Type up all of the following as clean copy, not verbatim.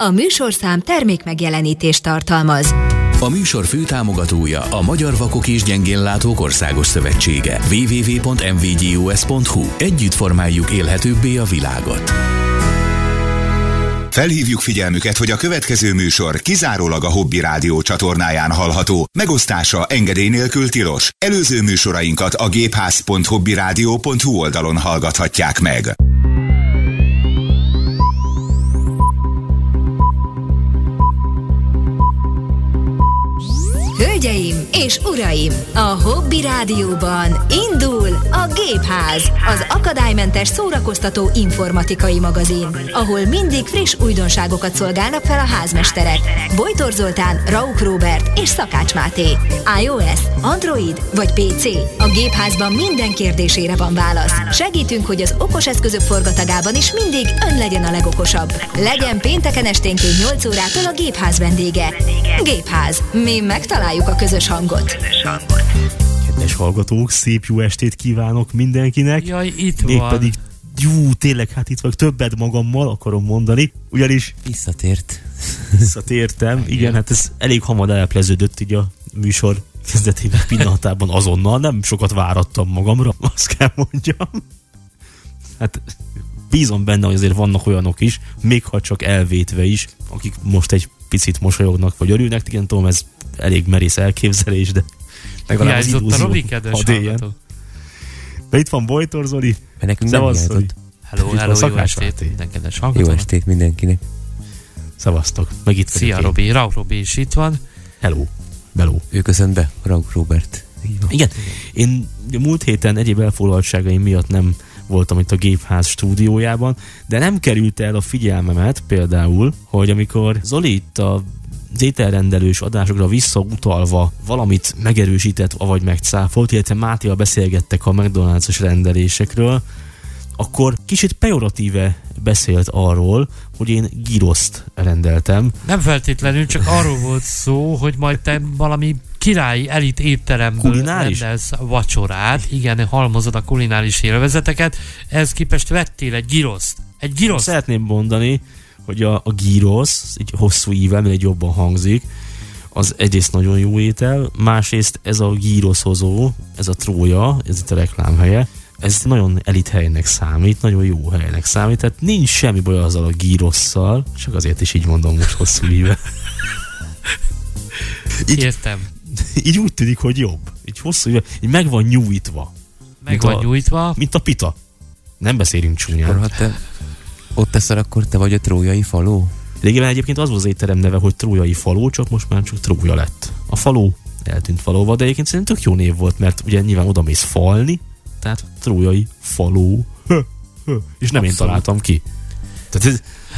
A műsorszám termékmegjelenítést tartalmaz. A műsor főtámogatója a Magyar Vakok és Gyengénlátók Országos Szövetsége. www.mvgus.hu. Együtt formáljuk élhetőbbé a világot. Felhívjuk figyelmüket, hogy a következő műsor kizárólag a Hobby Rádió csatornáján hallható. Megosztása engedély nélkül tilos. Előző műsorainkat a gépház.hobbyradio.hu oldalon hallgathatják meg. Hölgyeim és uraim, a Hobby Rádióban indul a Gépház, az akadálymentes szórakoztató informatikai magazin, ahol mindig friss újdonságokat szolgálnak fel a házmesterek. Bojtor Zoltán, Rauch Róbert és Szakács Máté. iOS, Android vagy PC? A Gépházban minden kérdésére van válasz. Segítünk, hogy az okos eszközök forgatagában is mindig ön legyen a legokosabb. Legyen pénteken esténként 8 órától a Gépház vendége. Gépház. Mi megtaláljuk a közös hangot. Kedves hallgatók, szép jó estét kívánok mindenkinek. Jaj, itt van. Mégpedig, tényleg, hát itt vagyok, többet magammal akarom mondani, ugyanis visszatértem. Igen, hát ez elég hamar elpleződött így a műsor kezdetében pillanatában azonnal, nem sokat várattam magamra, azt kell mondjam. Hát bízom benne, hogy azért vannak olyanok is, még ha csak elvétve is, akik most egy picit mosolyognak vagy örülnek. Igen, tudom, ez elég merész elképzelés, de legalább az illúzió hadd éljen. De itt van Bojtor Zoli. Nekünk nem hiányzott. Hello, jó estét minden kedves hallgatónak. Jó estét mindenkinek. Szevasztok. Meg itt szia Robi, Rauch Robi is itt van. Hello. Ő köszönt be, Rauch Róbert. Igen, én múlt héten egyéb elfoglaltságaim miatt nem voltam itt a Gépház stúdiójában, de nem került el a figyelmemet például, hogy amikor Zoli itt a ételrendelős adásokra visszautalva valamit megerősített, vagy megcáfolt, illetve Mátéval beszélgettek a McDonald's-os rendelésekről, akkor kicsit pejoratíve beszélt arról, hogy én gyroszt rendeltem. Nem feltétlenül, csak arról volt szó, hogy majd te valami királyi elit étteremből rendelsz vacsorát, igen, halmozod a kulináris élvezeteket, ehhez képest vettél egy gyroszt. Szeretném mondani, hogy a gyrosz, egy hosszú ível, mert egy jobban hangzik, az egyrészt nagyon jó étel, másrészt ez a gyroszhozó, ez a Trója, ez itt a reklámhelye, ez nagyon elit helynek számít, nagyon jó helynek számít, tehát nincs semmi baj azzal a gyrosszal, csak azért is így mondom most hosszú ível. Értem. Így úgy tűnik, hogy jobb. Így hosszú ível, így meg van nyújtva. Mint a pita. Nem beszélünk csúnyán. Ha te ott teszel, akkor te vagy a trójai faló? Régebben egyébként az volt az étterem neve, hogy Trójai Faló, csak most már csak Trója lett. A faló eltűnt valóval, de egyébként szerintem tök jó név volt, mert ugye nyilván oda mész falni, tehát Trójai Faló. És nem én találtam ki. Tehát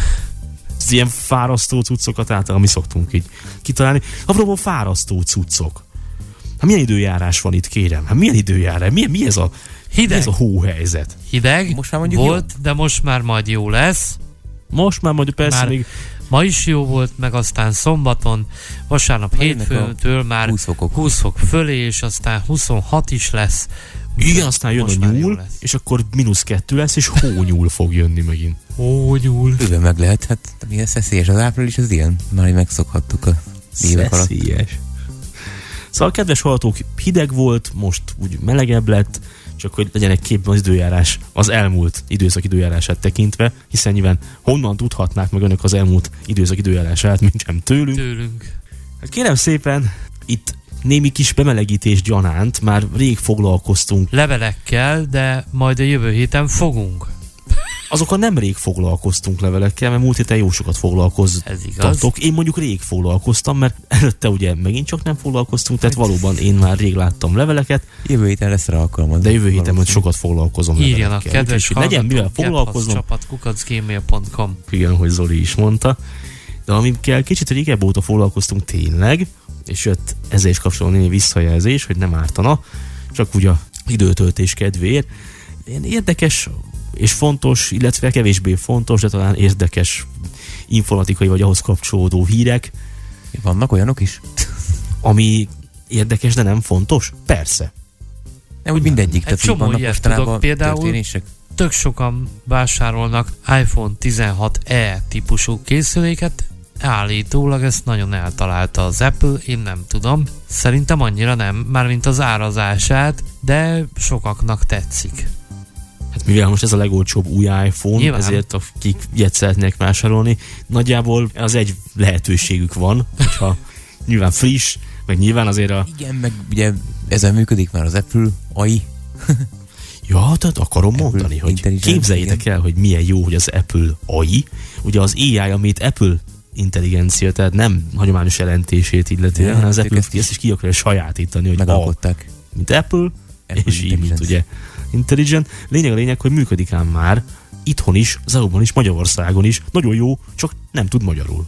ez ilyen fárasztó cuccokat általában mi szoktunk így kitalálni. Apropó fárasztó cuccok. Hát milyen időjárás van itt, kérem? Hát milyen időjárás? Mi ez a hideg? Mi ez a hóhelyzet? Hideg most már volt, jó. De most már majd jó lesz. Most már majd persze már még... Ma is jó volt, meg aztán szombaton, vasárnap hétfőtől már 20 fok fölé, és aztán 26 is lesz. Igen, aztán jön a nyúl, és akkor -2 lesz, és hónyúl fog jönni megint. Hónyúl. Bőven meg lehet, hát milyen szeszélyes az április, az ilyen. Már megszokhattuk a évek alatt. Szeszélyes. Szóval, kedves hallgatók, hideg volt, most úgy melegebb lett, csak hogy legyen egy képben az időjárás, az elmúlt időszak időjárását tekintve, hiszen nyilván honnan tudhatnák meg önök az elmúlt időszak időjárását, mint sem tőlünk. Hát kérem szépen, itt némi kis bemelegítés gyanánt, már rég foglalkoztunk levelekkel, de majd a jövő héten fogunk. Azokkal nem rég foglalkoztunk levelekkel, mert múlt héten jó sokat foglalkoztatok. Én mondjuk rég foglalkoztam, mert előtte ugye megint csak nem foglalkoztunk, tehát valóban én már rég láttam leveleket. Jövő héten lesz rá alkalmad. De jövő héten majd sokat foglalkozom levelekkel. Írjanak, kedves legyen mivel foglalkoznom. @gmail.com. Igen, hogy Zoli is mondta. De amikkel kicsit régebb óta foglalkoztunk tényleg, és jött ezzel is kapcsolatban egy visszajelzés, hogy nem ártana, csak úgy a időtöltés kedvéért. Ilyen érdekes és fontos, illetve kevésbé fontos, de talán érdekes informatikai vagy ahhoz kapcsolódó hírek. Vannak olyanok is? Ami érdekes, de nem fontos? Persze. Nem, úgy mindegyik. Egy csomó ilyet tudok, például tök sokan vásárolnak iPhone 16e típusú készüléket, Állítólag ezt nagyon eltalálta az Apple, én nem tudom. Szerintem annyira nem, mármint az árazását, de sokaknak tetszik. Hát mivel most ez a legolcsóbb új iPhone, nyilván. Ezért akik ilyet szeretnék vásárolni, nagyjából az egy lehetőségük van, hogyha nyilván friss, meg nyilván azért Igen, meg ugye ezzel működik már az Apple AI. Ja, tehát akarom Apple mondani, hogy képzeljétek el, hogy milyen jó, hogy az Apple AI, ugye az AI, amit Apple intelligencia, tehát nem hagyományos jelentését illetően, hanem az Apple ezt is ki akarja sajátítani, hogy megalkották. Mint Apple és így, mint ugye Intelligent. Lényeg, hogy működik ám már itthon is, az EU-ban is, Magyarországon is. Nagyon jó, csak nem tud magyarul.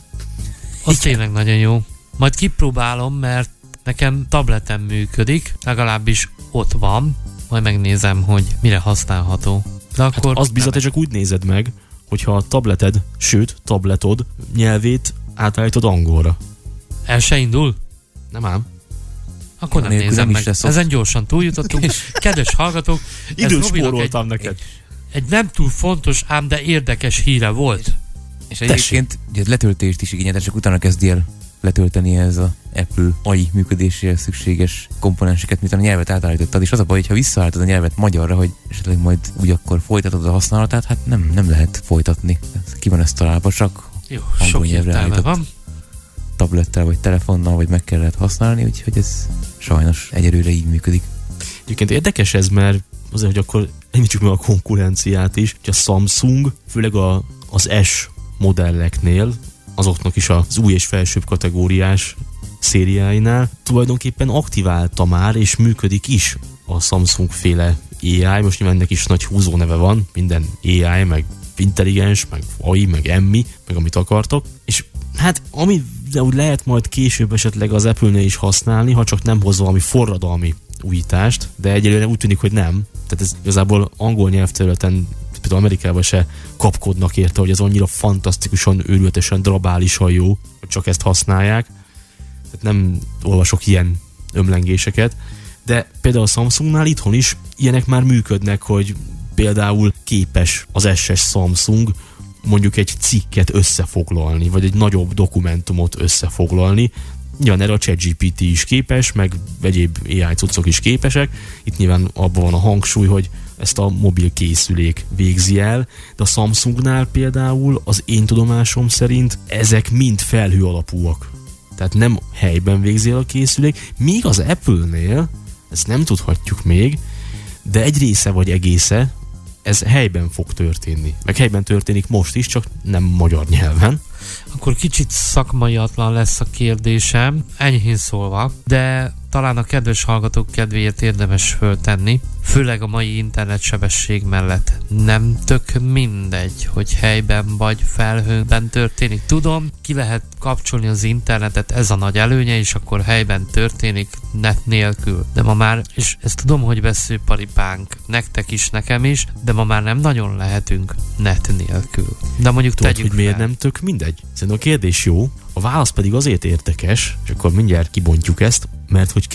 Az tényleg nagyon jó. Majd kipróbálom, mert nekem tabletem működik, legalábbis ott van. Majd megnézem, hogy mire használható. De akkor hát azt bizony, te csak úgy nézed meg, hogyha a tableted, sőt, tabletod nyelvét átállítod angolra. El se indul? Nem ám. Akkor nem nézem meg. Ezen gyorsan túljutottunk. Kedves hallgatók, időt spóroltam neked. Egy nem túl fontos, ám de érdekes híre volt. És egyébként letöltést is igényel, csak utána kezdi el letölteni ez az Apple AI működéséhez szükséges komponenseket, mint a nyelvet átállítottad, és az a baj, hogyha visszaállítod a nyelvet magyarra, hogy esetleg majd úgy akkor folytatod a használatát, hát nem lehet folytatni. Ki van ezt találva, csak jó, sok értelme van. Tablettel, vagy telefonnal, vagy meg kellett használni, úgyhogy ez sajnos egyelőre így működik. Egyébként érdekes ez, mert azért, hogy akkor említsük meg a konkurenciát is, hogy a Samsung, főleg az S modelleknél, azoknak is az új és felsőbb kategóriás szériáinál tulajdonképpen aktiválta már, és működik is a Samsung féle AI, most nyilván ennek is nagy húzó neve van, minden AI, meg intelligens, meg AI, meg Emmi, meg amit akartok, és hát ami de úgy lehet majd később esetleg az Apple-nél is használni, ha csak nem hoz valami forradalmi újítást, de egyelőre úgy tűnik, hogy nem. Tehát ez igazából angol nyelvterületen, például Amerikában se kapkodnak érte, hogy ez annyira fantasztikusan, őrületesen, drabálisan jó, hogy csak ezt használják. Tehát nem olvasok ilyen ömlengéseket, de például a Samsungnál itthon is ilyenek már működnek, hogy például képes az SS Samsung mondjuk egy cikket összefoglalni, vagy egy nagyobb dokumentumot összefoglalni. Nyilván erre a ChatGPT is képes, meg egyéb AI cuccok is képesek. Itt nyilván abban van a hangsúly, hogy ezt a mobil készülék végzi el, de a Samsungnál például az én tudomásom szerint ezek mind felhő alapúak. Tehát nem helyben végzi el a készülék, míg az Apple-nél, ezt nem tudhatjuk még, de egy része vagy egésze ez helyben fog történni. Meg helyben történik most is, csak nem magyar nyelven. Akkor kicsit szakmaiatlan lesz a kérdésem, enyhén szólva, de talán a kedves hallgatók kedvéért érdemes föltenni, főleg a mai internetsebesség mellett. Nem tök mindegy, hogy helyben vagy felhőben történik. Tudom, ki lehet kapcsolni az internetet, ez a nagy előnye, és akkor helyben történik net nélkül. De ma már, és ezt tudom, hogy veszőparipánk, nektek is, nekem is, de ma már nem nagyon lehetünk net nélkül. De mondjuk tudod, tegyük hogy miért nem tök mindegy? Szerintem a kérdés jó, a válasz pedig azért érdekes, és akkor mindjárt kibontjuk ezt, mert hogy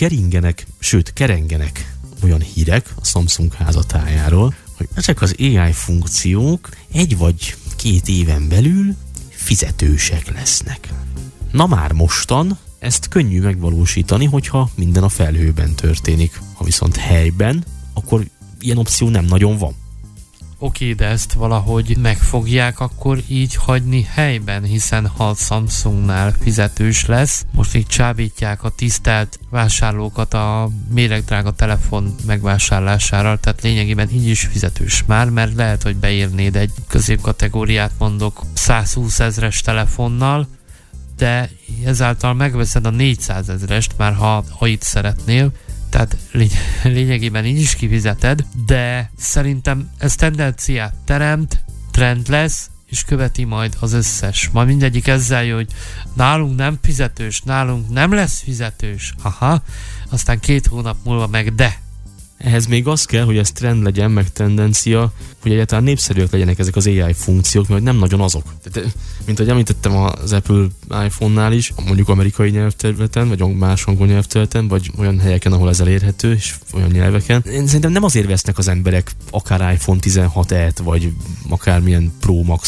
kerengenek olyan hírek a Samsung házatájáról, hogy ezek az AI funkciók 1 vagy 2 éven belül fizetősek lesznek. Na már mostan ezt könnyű megvalósítani, hogyha minden a felhőben történik. Ha viszont helyben, akkor ilyen opció nem nagyon van. Oké, de ezt valahogy meg fogják akkor így hagyni helyben, hiszen ha a Samsungnál fizetős lesz, most így csábítják a tisztelt vásárlókat a méregdrága telefon megvásárlására, tehát lényegében így is fizetős már, mert lehet, hogy beírnéd egy középkategóriát, mondok 120 000-es telefonnal, de ezáltal megveszed a 400 000-est, már ha itt szeretnél, tehát lényegében így is kifizeted, de szerintem ez tendenciát teremt, trend lesz, és követi majd az összes. Majd mindegyik ezzel jön, hogy nálunk nem fizetős, nálunk nem lesz fizetős, aztán 2 hónap múlva meg de. Ehhez még az kell, hogy ez trend legyen, meg tendencia, hogy egyáltalán népszerűek legyenek ezek az AI funkciók, mert nem nagyon azok. Tehát, mint ahogy említettem az Apple iPhone-nál is, mondjuk amerikai nyelvterületen, vagy más angol nyelvterületen, vagy olyan helyeken, ahol ez elérhető, és olyan nyelveken. Én szerintem nem azért vesznek az emberek akár iPhone 16-et, vagy akármilyen Pro Max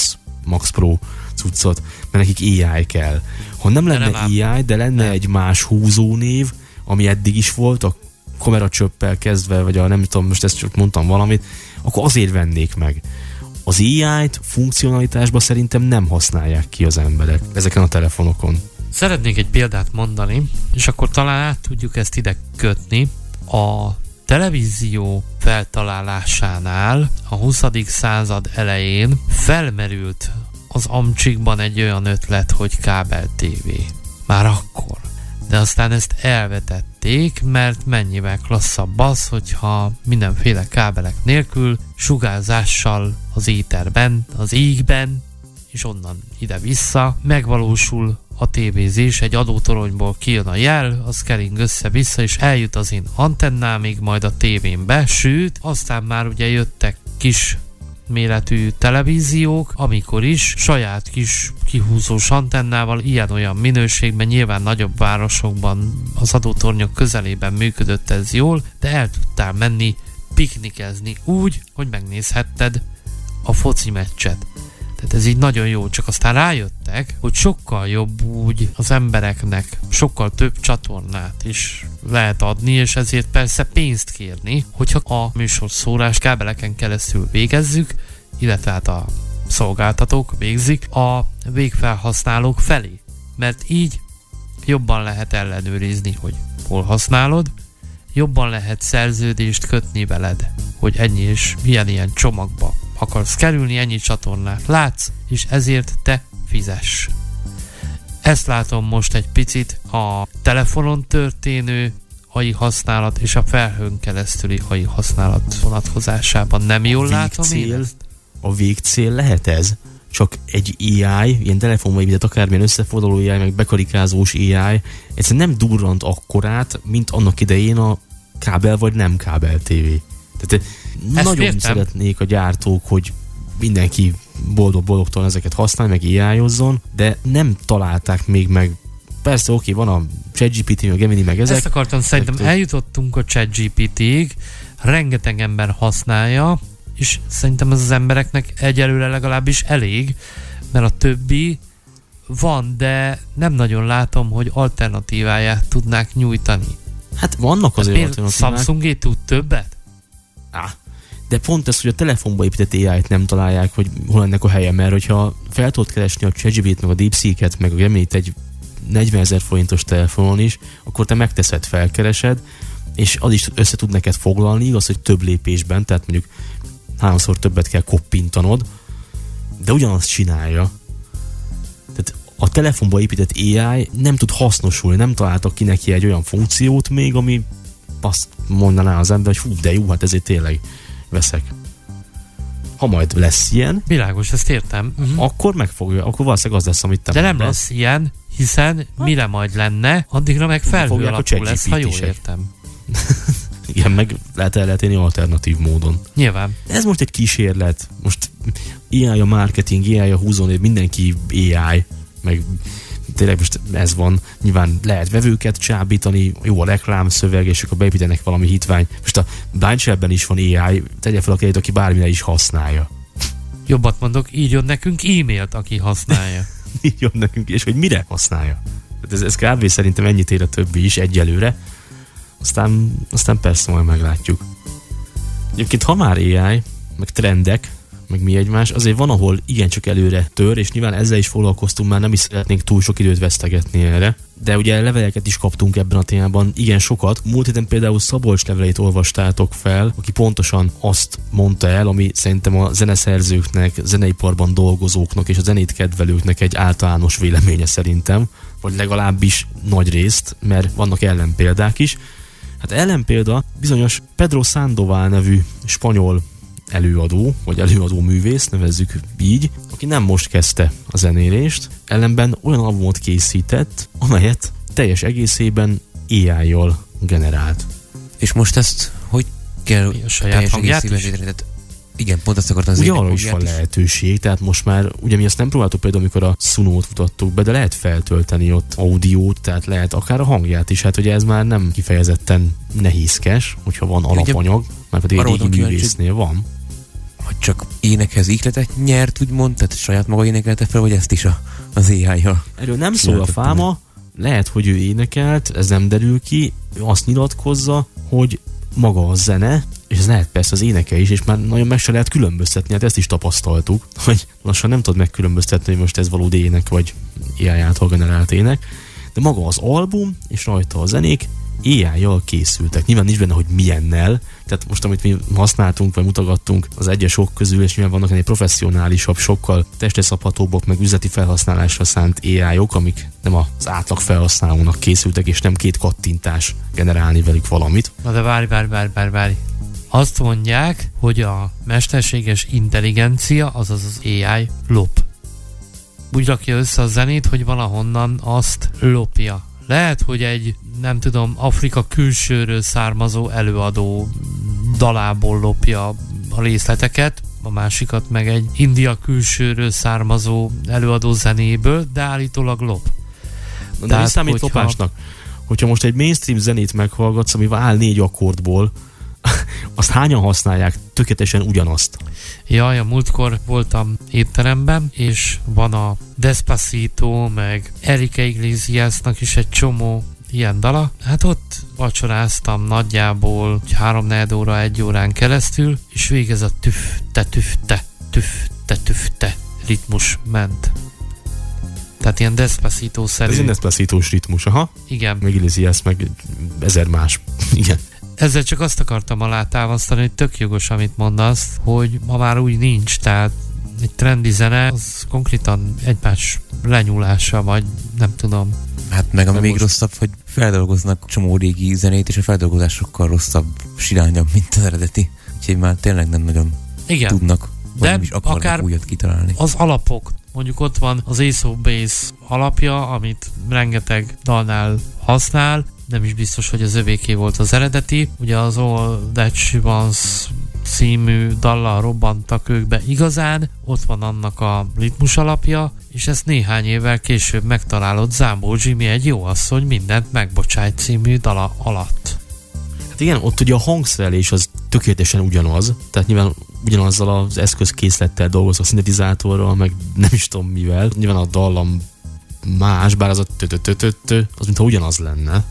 Max Pro cuccot, mert nekik AI kell. Ha nem lenne AI, de lenne egy más húzónév, ami eddig is volt, a kameracsöppel kezdve, vagy a nem tudom, most ezt csak mondtam valamit, akkor azért vennék meg. Az AI-t funkcionalitásban szerintem nem használják ki az emberek ezeken a telefonokon. Szeretnék egy példát mondani, és akkor talán át tudjuk ezt ide kötni. A televízió feltalálásánál a 20. század elején felmerült az amcsikban egy olyan ötlet, hogy kábel TV. Már akkor. De aztán ezt elvetették, mert mennyivel klasszabb az, hogyha mindenféle kábelek nélkül, sugárzással az éterben, az égben, és onnan ide-vissza megvalósul a tévézés, egy adótoronyból kijön a jel, az kering össze-vissza, és eljut az én antennámig, majd a tévénbe, sőt, aztán már ugye jöttek kis méretű televíziók, amikor is saját kis kihúzós antennával, ilyen-olyan minőségben, nyilván nagyobb városokban, az adótornyok közelében működött ez jól, de el tudtál menni piknikezni úgy, hogy megnézhetted a foci meccset. Tehát ez így nagyon jó, csak aztán rájöttek, hogy sokkal jobb úgy az embereknek sokkal több csatornát is lehet adni, és ezért persze pénzt kérni, hogyha a műsorszórás kábeleken keresztül végezzük, illetve hát a szolgáltatók végzik a végfelhasználók felé. Mert így jobban lehet ellenőrizni, hogy hol használod, jobban lehet szerződést kötni veled, hogy ennyi és ilyen csomagba akarsz kerülni, ennyi csatornát látsz, és ezért te fizess. Ezt látom most egy picit a telefonon történő AI használat és a felhőn keresztüli AI használat vonatkozásában. Nem jól látom én ezt? A végcél lehet ez? Csak egy AI, ilyen telefonba épített akármilyen összeforduló AI, meg bekarikázós AI, egyszerűen nem durrant akkorát, mint annak idején a kábel vagy nem kábel tévé. Tehát nagyon szeretnék a gyártók, hogy mindenki boldog-boldogtalan ezeket használj, meg AI-ozzon, de nem találták még meg. Persze, oké, van a ChatGPT, meg a Gemini, meg ezek. Ezt akartam, szerintem eljutottunk a ChatGPT-ig, rengeteg ember használja, és szerintem ez az embereknek egyelőre legalábbis elég, mert a többi van, de nem nagyon látom, hogy alternatíváját tudnák nyújtani. Hát vannak azért alternatívák. Samsungé tud többet? De pont ez, hogy a telefonba épített AI-t nem találják, hogy hol ennek a helye, mert hogyha fel tudod keresni a ChatGPT-t, meg a DeepSeek-et, meg a Gemini-t egy 40 000 forintos telefonon is, akkor te megteszed, felkeresed, és az is össze tud neked foglalni, igaz, hogy több lépésben, tehát mondjuk 3-szor többet kell koppintanod, de ugyanazt csinálja. Tehát a telefonba épített AI nem tud hasznosulni, nem találtak ki neki egy olyan funkciót még, ami azt mondaná az ember, hogy hú, de jó, hát ezért tényleg veszek. Ha majd lesz ilyen, világos, ezt értem. Akkor megfogja, akkor valószínűleg az lesz, amit te de mondasz. Nem lesz ilyen, hiszen mire majd lenne, addigra meg felhő alapú lesz, ha jól értem. Igen, meg lehet élni alternatív módon. Nyilván. Ez most egy kísérlet. Most AI a marketing, AI a húzónév, mindenki AI, meg tényleg most ez van. Nyilván lehet vevőket csábítani, jó a reklámszöveg, és akkor beépítenek valami hitvány. Most a Blind Shell-ben is van AI, tegye fel a kérdést, aki bármire is használja. Jobbat mondok, írjon nekünk e-mailt, aki használja. Írjon nekünk, és hogy mire használja. Ez kb. Szerintem ennyit ér a többi is egyelőre. Aztán persze majd meglátjuk. Egyébként ha már AI, meg trendek, meg mi egymás, azért van, ahol igencsak előre tör, és nyilván ezzel is foglalkoztunk, már nem is szeretnénk túl sok időt vesztegetni erre. De ugye leveleket is kaptunk ebben a témában, igen sokat. Múlt héten például Szabolcs leveleit olvastátok fel, aki pontosan azt mondta el, ami szerintem a zeneszerzőknek, zeneiparban dolgozóknak és a zenét kedvelőknek egy általános véleménye szerintem, vagy legalábbis nagy részt, mert vannak ellenpéldák is. Hát ellenpélda bizonyos Pedro Sandoval nevű spanyol előadó, vagy előadó művész, nevezzük így, aki nem most kezdte a zenélést, ellenben olyan albumot készített, amelyet teljes egészében AI-jal generált. És most ezt hogy kell a saját hangját is? Igen, pont azt akartam ugye arra is van lehetőség, tehát most már, ugye mi azt nem próbáltuk például, amikor a Sunót mutattuk be, de lehet feltölteni ott audiót, tehát lehet akár a hangját is, hát ugye ez már nem kifejezetten nehézkes, hogyha van alapanyag, mert pedig egy régi művésznél van. Vagy csak énekhez ihletet nyert, úgymond, tehát saját maga énekelte fel, vagy ezt is az AI-jal? Erről nem szól a fáma, lehet, hogy ő énekelt, ez nem derül ki, ő azt nyilatkozza, hogy maga a zene, és ez lehet persze az éneke is, és már nagyon meg se lehet különböztetni, hát ezt is tapasztaltuk, hogy lassan nem tudod megkülönböztetni, hogy most ez valódi ének, vagy AI által generált ének, de maga az album, és rajta a zenék AI-jal készültek. Nyilván nincs benne, hogy milyennel, tehát most amit mi használtunk, vagy mutogattunk az egyes sok közül, és nyilván vannak ennél professzionálisabb, sokkal testre szabhatóbbak, meg üzleti felhasználásra szánt AI-ok, amik nem az átlag felhasználónak készültek, és nem 2 kattintás generálni velük valamit. Na de várj. Azt mondják, hogy a mesterséges intelligencia, azaz az AI lop. Úgy rakja össze a zenét, hogy valahonnan azt lopja. Lehet, hogy egy, nem tudom, Afrika külsőről származó előadó dalából lopja a részleteket, a másikat meg egy India külsőről származó előadó zenéből, de állítólag lop. De mi számít lopásnak? Hogyha most egy mainstream zenét meghallgatsz, ami áll 4 akkordból, azt hányan használják tökéletesen ugyanazt? Jaj, a múltkor voltam étteremben, és van a Despacito, meg Enrique Iglesiasnak is egy csomó ilyen dala. Hát ott vacsoráztam nagyjából 3-4 óra, 1 órán keresztül, és végez a tüfte ritmus ment. Tehát ilyen Despacito-szerű. Ez egy Despacito-s ritmus, aha. Igen. Meg Iglesias, meg 1000 más. Igen. Ezzel csak azt akartam alátámasztani, hogy tök jogos, amit mondasz, hogy ma már úgy nincs, tehát egy trendi zene, az konkrétan egymás lenyúlása, vagy nem tudom. Hát meg ami még rosszabb, hogy feldolgoznak csomó régi zenét, és a feldolgozás sokkal rosszabb, sirányabb, mint az eredeti. Úgyhogy már tényleg nem nagyon tudnak, vagy nem is akarnak újat kitalálni. Az alapok, mondjuk ott van az Ace of Base alapja, amit rengeteg dalnál használ, nem is biztos, hogy az övéké volt az eredeti. Ugye az All That She Wants című dallal robbantak ők be igazán, ott van annak a ritmus alapja, és ezt néhány évvel később megtalálott Zámbó Jimmy egy jó asszony mindent megbocsájt című dala alatt. Hát igen, ott ugye a hangszerelés az tökéletesen ugyanaz, tehát nyilván ugyanazzal az eszközkészlettel dolgozva, a szintetizátorral, meg nem is tudom mivel. Nyilván a dallam más, bár az a az mintha ugyanaz lenne.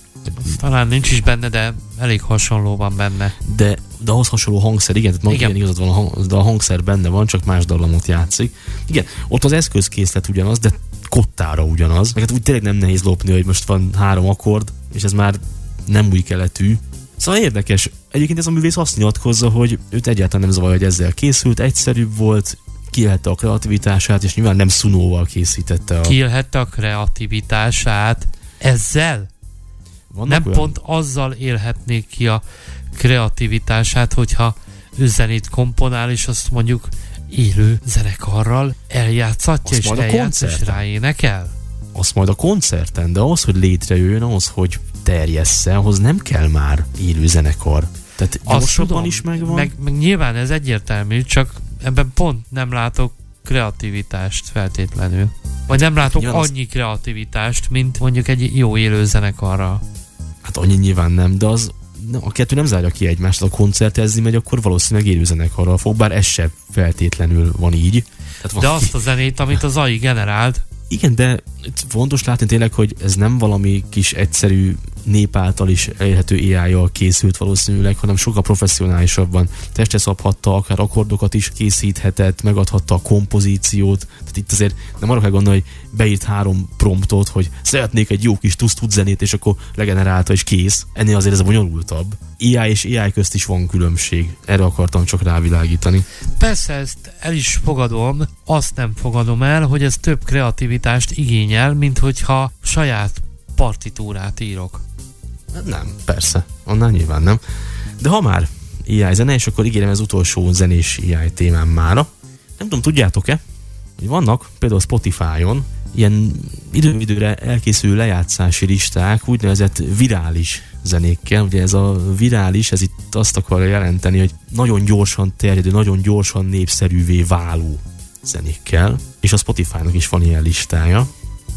Talán nincs is benne, de elég hasonló van benne. De ahhoz hasonló hangszer, igen, tehát igen, igazad van, de a hangszer benne van, csak más dallamot játszik. Igen, ott az eszközkészlet ugyanaz, de kottára ugyanaz. Meg hát úgy tényleg nem nehéz lopni, hogy most van 3 akkord, és ez már nem új keletű. Szóval érdekes. Egyébként ez a művész azt nyilatkozza, hogy őt egyáltalán nem zavar, hogy ezzel készült, egyszerűbb volt, kiélhette a kreativitását, és nyilván nem szunóval készítette. Kiélhette a kreativitását ezzel? Vannak nem olyan? Pont azzal élhetnék ki a kreativitását, hogyha ő zenét komponál, és azt mondjuk élő zenekarral eljátszatja, és eljátsz, és ráénekel? Azt majd a koncerten, de ahhoz, hogy létrejöjjön, ahhoz, hogy terjessze, ahhoz nem kell már élő zenekar. Tehát gyorsabban is megvan. Meg nyilván ez egyértelmű, csak ebben pont nem látok kreativitást feltétlenül. Vagy nem látok annyi kreativitást, mint mondjuk egy jó élő zenekarral. Hát annyi nyilván nem, de az a kettő nem zárja ki egymást. A koncertezni megy, akkor valószínűleg élő zenekarral fog, bár ez sem feltétlenül van így. Tehát de azt a zenét, amit az AI generált. Igen, de fontos látni tényleg, hogy ez nem valami kis egyszerű nép által is elérhető AI-jal készült valószínűleg, hanem sokkal professzionálisabban testre szabhatta, akár akkordokat is készíthetett, megadhatta a kompozíciót. Tehát itt azért nem arra kell gondolni, hogy beírt 3 promptot, hogy szeretnék egy jó kis tusz-tud zenét, és akkor legenerálta és kész. Ennél azért ez bonyolultabb. AI és AI közt is van különbség. Erre akartam csak rávilágítani. Persze, ezt el is fogadom, azt nem fogadom el, hogy ez több kreativitást igényel, mint hogyha saját partitúrát írok. Nem, persze. Annál nyilván nem. De ha már AI zene, és akkor ígérem az utolsó zenés AI témám mára. Nem tudom, tudjátok-e, hogy vannak például Spotify-on ilyen időre elkészülő lejátszási listák, úgynevezett virális zenékkel. Ugye ez a virális, ez itt azt akarja jelenteni, hogy nagyon gyorsan terjedő, nagyon gyorsan népszerűvé váló zenékkel. És a Spotify-nak is van ilyen listája.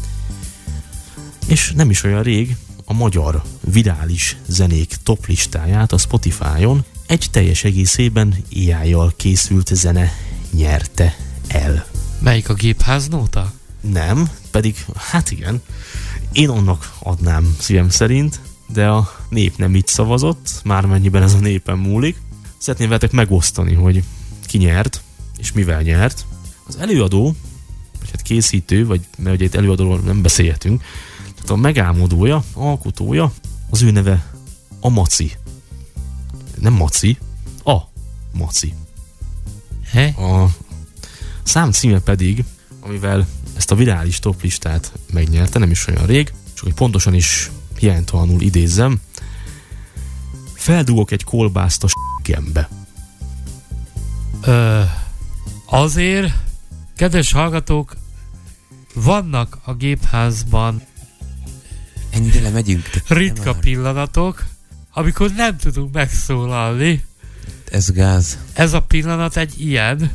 És nem is olyan rég a magyar virális zenék top listáját a Spotify-on egy teljes egészében AI-jal készült zene nyerte el. Melyik, a Gépháznóta? Nem, pedig hát igen, én annak adnám szívem szerint, de a nép nem így szavazott, már mennyiben ez a népen múlik. Szeretném veletek megosztani, hogy ki nyert, és mivel nyert. Az előadó, vagy hát készítő, vagy mert ugye itt előadóról nem beszélhetünk, tehát a megálmodója, alkotója, az ő neve a Maci. Nem Maci, a Maci. A szám címe pedig, amivel ezt a virális toplistát megnyerte, nem is olyan rég, csak hogy pontosan is hiánytalanul idézzem, feldugok egy kolbászt a s***gembe. Azért, kedves hallgatók, vannak a Gépházban ennyire lemegyünk. Ritka pillanatok, amikor nem tudunk megszólalni. Ez gáz. Ez a pillanat egy ilyen.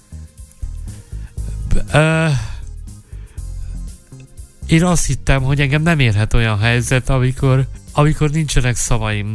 Én azt hittem, hogy engem nem érhet olyan helyzet, amikor nincsenek szavaim.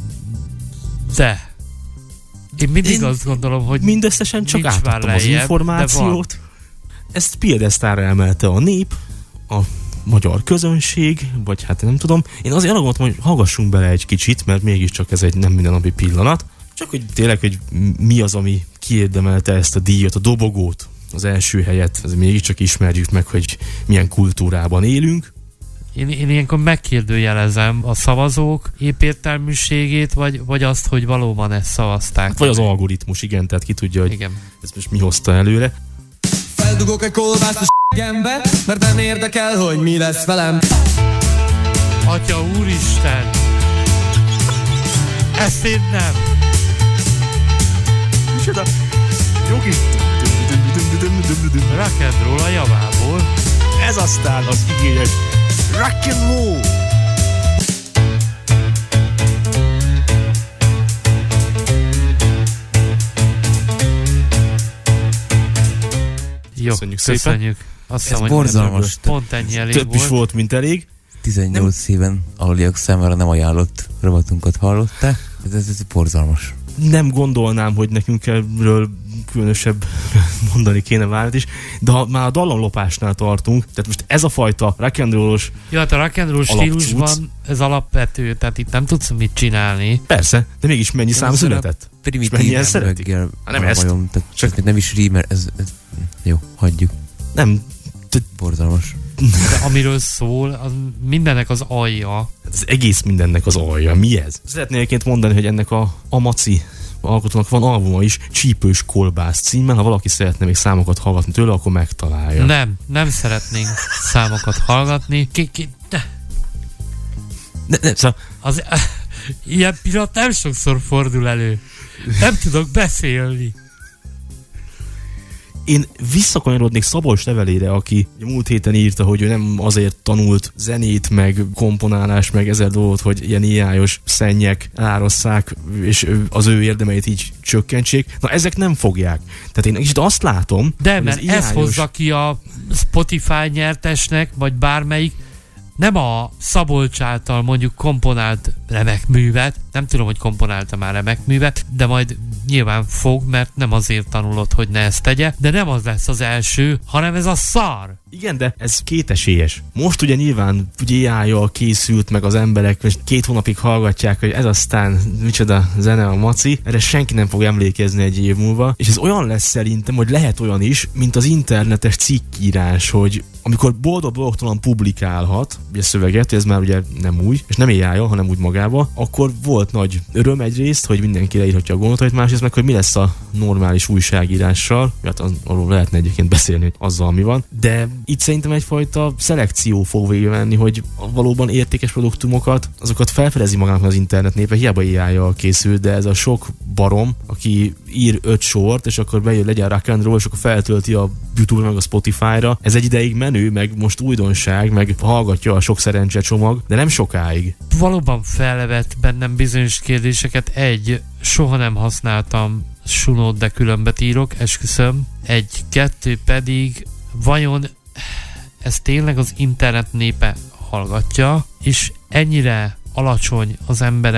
De én mindig azt gondolom, hogy mindösszesen csak átadtam az információt. Ezt piedesztára emelte a nép, a magyar közönség, vagy hát nem tudom. Én azért arra gondoltam, hogy hallgassunk bele egy kicsit, mert mégiscsak ez egy nem mindennapi pillanat. Csak hogy tényleg, hogy mi az, ami kiérdemelte ezt a díjat, a dobogót, az első helyet, ez mégiscsak ismerjük meg, hogy milyen kultúrában élünk. Én ilyenkor megkérdőjelezem a szavazók épértelműségét, vagy azt, hogy valóban ezt szavazták. Hát vagy az algoritmus, igen, tehát ki tudja, hogy igen. Ez most mi hozta előre. Feldugok egy kolbászt a s***gembe, mert nem érdekel, hogy mi lesz velem. Atya úristen! Ezt én nem! Micsoda? Jogi! Rock and roll a javából. Ez aztán az igényes rock and roll! Jó, köszönjük. Azt hiszem, hogy borzalmas. Pont ennyi elég több is volt, mint elég. 18 éven aluliak számára nem ajánlott rovatunkat hallottál. Ez borzalmas. Nem gondolnám, hogy nekünk erről különösebb mondani kéne vált is, de ha már a dallamlopásnál tartunk, tehát most ez a fajta rock and roll-os jó, hát a rock and roll stílusban ez alapvető, tehát itt nem tudsz mit csinálni. Persze, de mégis mennyi szám született? És mennyien szeretik? Nem ezt. Csak nem is rímer, ez jó, hagyjuk. Nem. Borzalmas. De amiről szól, az mindennek az alja. Ez egész mindennek az alja. Mi ez? Szeretnék egyébként mondani, hogy ennek a Maci alkotónak van albuma is, Csípős kolbász címmel. Ha valaki szeretne még számokat hallgatni tőle, akkor megtalálja. Nem szeretnénk számokat hallgatni. Szóval... Ilyen pillanat nem sokszor fordul elő. Nem tudok beszélni. Én visszakanyarodnék Szabolcs levelére, aki múlt héten írta, hogy ő nem azért tanult zenét, meg komponálás, meg ezer dolgot, hogy ilyen AI-os szennyek árasszák, és az ő érdemeit így csökkentsék. Na, ezek nem fogják. Tehát én kicsit azt látom, de mert ez hozza ki a Spotify nyertesnek, vagy bármelyik, nem a Szabolcs által mondjuk komponált remek művet, nem tudom, hogy komponálta már remek művet, de majd nyilván fog, mert nem azért tanulod, hogy ne ezt tegye, de nem az lesz az első, hanem ez a szar. Igen, de ez kétesélyes. Most ugye nyilván AI-jal készült, meg az emberek 2 hónapig hallgatják, hogy ez aztán micsoda zene a Maci, erre senki nem fog emlékezni egy év múlva, és ez olyan lesz szerintem, hogy lehet olyan is, mint az internetes cikkírás, hogy amikor boldog-boldogtalan publikálhat ugye szöveget, ez már ugye nem új, és nem AI-jal, hanem úgy magába, akkor volt nagy öröm egyrészt, hogy mindenki leírhatja a gondolatait, másrészt meg, hogy mi lesz a normális újságírással, hát arról lehetne egyébként beszélni, hogy azzal mi van, de itt szerintem egyfajta szelekció fog végigmenni, hogy valóban értékes produktumokat, azokat felfedezi magának az internet népe, hiába AI-jal készült, de ez a sok barom, aki ír 5 sort, és akkor bejön, legyen rock and roll, és akkor feltölti a YouTube meg a Spotify-ra. Ez egy ideig menő, meg most újdonság, meg hallgatja a sok szerencse csomag, de nem sokáig. Valóban felvet bennem bizonyos kérdéseket. Soha nem használtam Sunót, de különbet írok, esküszöm. 2 pedig, vajon ez tényleg az internet népe hallgatja, és ennyire alacsony az emberek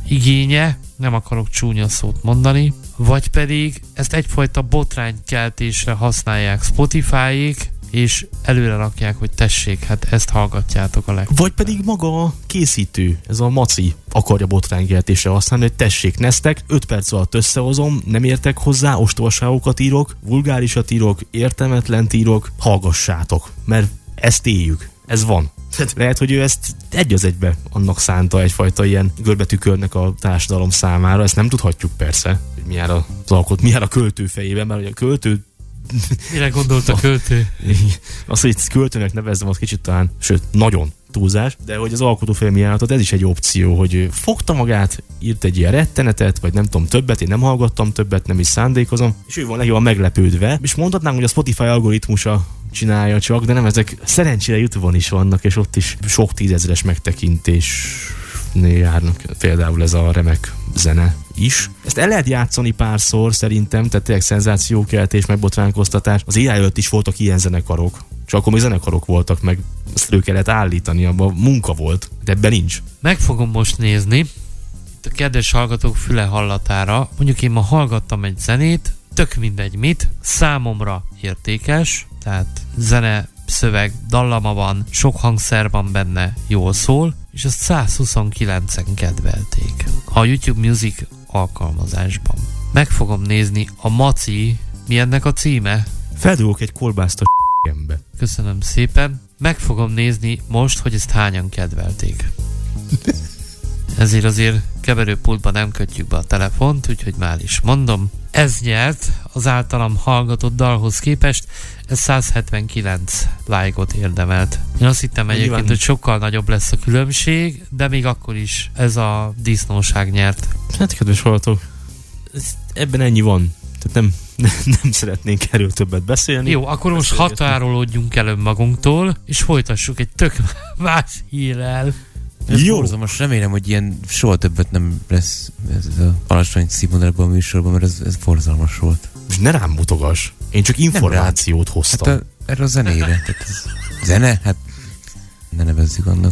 igénye, nem akarok csúnya szót mondani, vagy pedig ezt egyfajta botránykeltésre használják Spotify-ék, és előre rakják, hogy tessék, hát ezt hallgatjátok a legtöbbet. Vagy pedig maga a készítő, ez a maci akarja botránykeltésre használni, hogy tessék, neztek, 5 perc alatt összehozom, nem értek hozzá, ostobaságokat írok, vulgárisat írok, értelmetlent írok, hallgassátok, mert ezt éljük, ez van. Lehet, hogy ő ezt egy az egybe annak szánta egyfajta ilyen görbetükörnek a társadalom számára, ezt nem tudhatjuk persze, hogy mi jár az alkot, mi jár a költő fejében, mert a költő... Mire gondolt a költő? Azt, hogy költőnek nevezzem, az kicsit talán, sőt, nagyon túlzás, de hogy az alkotó fejemi járatot, ez is egy opció, hogy fogta magát, írt egy ilyen rettenetet, vagy nem tudom többet, én nem hallgattam többet, nem is szándékozom, és ő van legjobban meglepődve, és mondhatnánk, hogy a Spotify algoritmusa csinálja csak, de nem, ezek szerencsére YouTube-on is vannak, és ott is sok tízezeres megtekintésnél járnak, például ez a remek zene is. Ezt el lehet játszani párszor szerintem, tehát tényleg szenzációkeltés, meg botránkoztatás. Az AI előtt is voltak ilyen zenekarok, csak akkor még zenekarok voltak, meg ezt elő kellett állítani, abban munka volt, de ebben nincs. Meg fogom most nézni, itt a kedves hallgatók füle hallatára, mondjuk én ma hallgattam egy zenét, tök mindegy mit, számomra értékes, tehát zene, szöveg, dallama van, sok hangszer van benne, jól szól, és azt 129-en kedvelték a YouTube Music alkalmazásban. Meg fogom nézni a Maci, mi ennek a címe? Feldugok egy kolbászt a s***embe. Köszönöm szépen. Meg fogom nézni most, hogy ezt hányan kedvelték. Ezért azért keverőpultba nem kötjük be a telefont, úgyhogy már is mondom. Ez nyert az általam hallgatott dalhoz képest, ez 179 like-ot érdemelt. Én azt hittem egyébként, hogy sokkal nagyobb lesz a különbség, de még akkor is ez a disznóság nyert. Hát kedves hallgatók, ebben ennyi van. Tehát nem szeretnénk erről többet beszélni. Jó, akkor most határolódjunk el önmagunktól, és folytassuk egy tök más hírrel. Ez borzalmas, remélem, hogy ilyen soha többet nem lesz ez az alacsony színvonalban a műsorban, mert ez borzalmas volt. És ne rám mutogass. Én csak információt hoztam. Hát erre a zenére. Tehát ez zene? Hát ne nevezzük annak.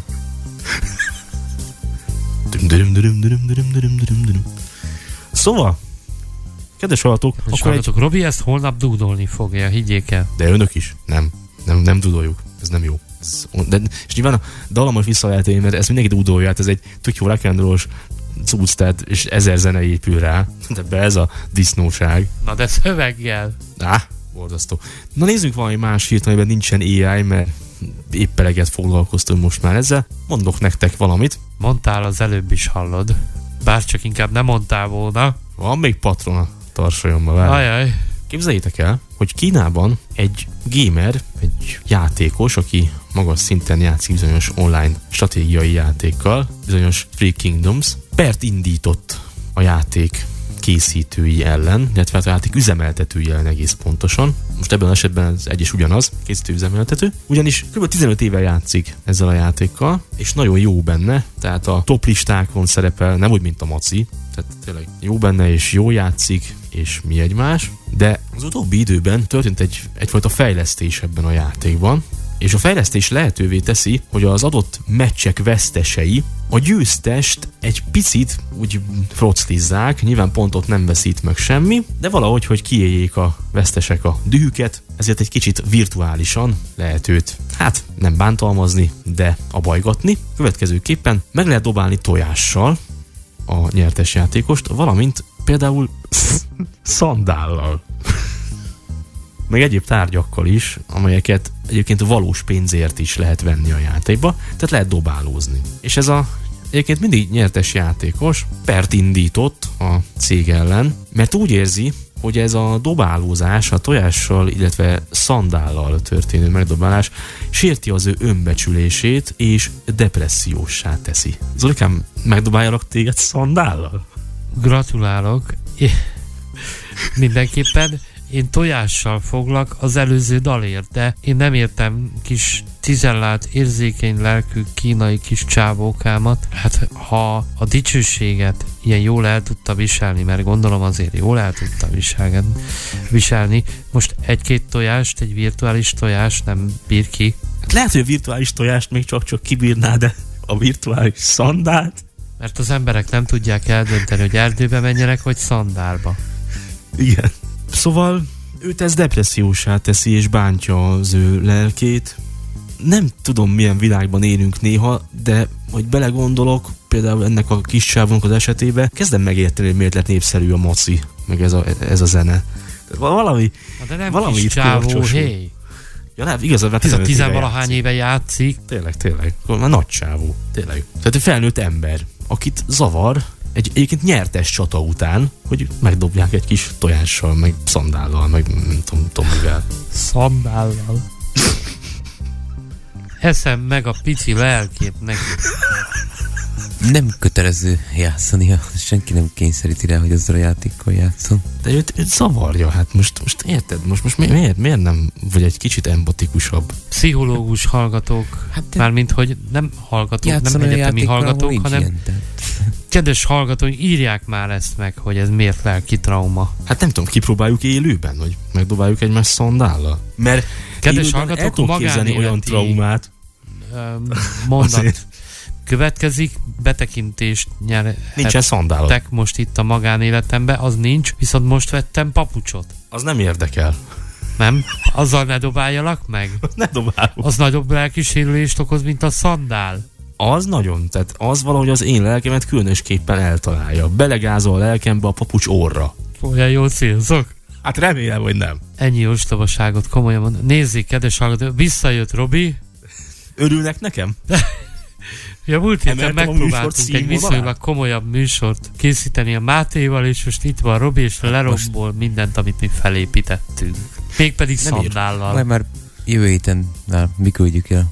Szóval, kedves hallgatók, Robi ezt holnap dúdolni fogja, higgyék el. De önök is. Nem dúdoljuk. Ez nem jó. És nyilván a dalamos vissza lehet élni, mert ezt mindenki dúdolja, hát ez egy tök jó rock and roll-os cucc, tehát, és 1000 zene épül rá. De be ez a disznóság. Na de szöveggel. Borzasztó. Na nézzünk valami más hírt, amiben nincsen AI, mert épp eleget foglalkoztunk most már ezzel. Mondok nektek valamit. Mondtál az előbb is, hallod. Bárcsak inkább nem mondtál volna. Van még patron a tarsolyomba, várj. Ajaj. Képzeljétek el, hogy Kínában egy gamer, egy játékos, aki magas szinten játszik bizonyos online stratégiai játékkal, bizonyos Free Kingdoms, pert indított a játék készítői ellen, illetve a játék üzemeltetői ellen egész pontosan. Most ebben az esetben ez egy és ugyanaz, készítő üzemeltető, ugyanis kb. 15 éve játszik ezzel a játékkal, és nagyon jó benne, tehát a top listákon szerepel, nem úgy, mint a Maci, tehát tényleg jó benne, és jó játszik, és mi egymás, de az utóbbi időben történt egyfajta fejlesztés ebben a játékban, és a fejlesztés lehetővé teszi, hogy az adott meccsek vesztesei a győztest egy picit úgy froclizzák, nyilván pontot nem veszít meg semmi, de valahogy, hogy kiéljék a vesztesek a dühüket, ezért egy kicsit virtuálisan lehet őt, hát nem bántalmazni, de abajgatni. Következőképpen meg lehet dobálni tojással a nyertes játékost, valamint például szandállal. Meg egyéb tárgyakkal is, amelyeket egyébként valós pénzért is lehet venni a játékba, tehát lehet dobálózni. És ez a egyébként mindig nyertes játékos pert indított a cég ellen, mert úgy érzi, hogy ez a dobálózás, a tojással, illetve szandállal történő megdobálás sérti az ő önbecsülését és depresszióssá teszi. Zolikám, megdobáljalak téged szandállal? Gratulálok. Mindenképpen én tojással foglak az előző dalért, de én nem értem kis tizellát, érzékeny lelkű kínai kis csávókámat. Hát ha a dicsőséget ilyen jól el tudta viselni, mert gondolom azért jól el tudta viselni, most egy-két tojást, egy virtuális tojást nem bír ki. Lehet, hogy a virtuális tojást még csak kibírná, de a virtuális szandált? Mert az emberek nem tudják eldönteni, hogy erdőbe menjenek, vagy szandálba. Igen. Szóval őt ez depressziósá teszi, és bántja az ő lelkét. Nem tudom, milyen világban élünk néha, de hogy belegondolok, például ennek a kis csávónak az esetében, kezdem megérteni, hogy miért lett népszerű a moci, meg ez a zene. Valami kis csávó, hé! Ja nem, igazad, mert 10-valahány éve játszik. Tényleg. Már nagy csávó. Tényleg. Tehát egy felnőtt ember, akit zavar egyébként nyertes csata után, hogy megdobják egy kis tojással, meg szandállal, meg nem tudom mivel. Szandállal. Eszem meg a pici lelkét neki. Nem kötelező játszani, senki nem kényszeríti rá, hogy azzal a játékkal játszom. De őt zavarja, hát most érted? Most miért nem vagy egy kicsit empatikusabb? Pszichológus hallgatók, mármint, hogy nem hallgatók, nem egyetemi hallgatók, hanem kedves hallgatók, írják már ezt meg, hogy ez miért lelki trauma. Hát nem tudom, kipróbáljuk élőben, hogy megdobáljuk egymást szandállal? Mert kedves hallgatók, magánéleti olyan traumát mondat következik, betekintést nincsen szandálok most itt a magánéletembe, az nincs, viszont most vettem papucsot. Az nem érdekel. Nem? Azzal ne dobáljalak meg? Ne dobálok. Az nagyobb lelkisérülést okoz, mint a szandál. Az nagyon, tehát az valahogy az én lelkemet különösképpen eltalálja. Belegázol a lelkembe a papucs orra. Olyan jól célzok? Hát remélem, hogy nem. Ennyi ostobaságot komolyan mondom. Nézzék, kedves hallgatók, visszajött Robi. Örülnek nekem? Ja, múlt héten megpróbáltunk egy viszonylag komolyabb műsort készíteni a Mátéval, és most itt van Robi, és lerombol mindent, amit mi felépítettünk. Mégpedig szandállal. Majd már jövő héten mi küldjük el.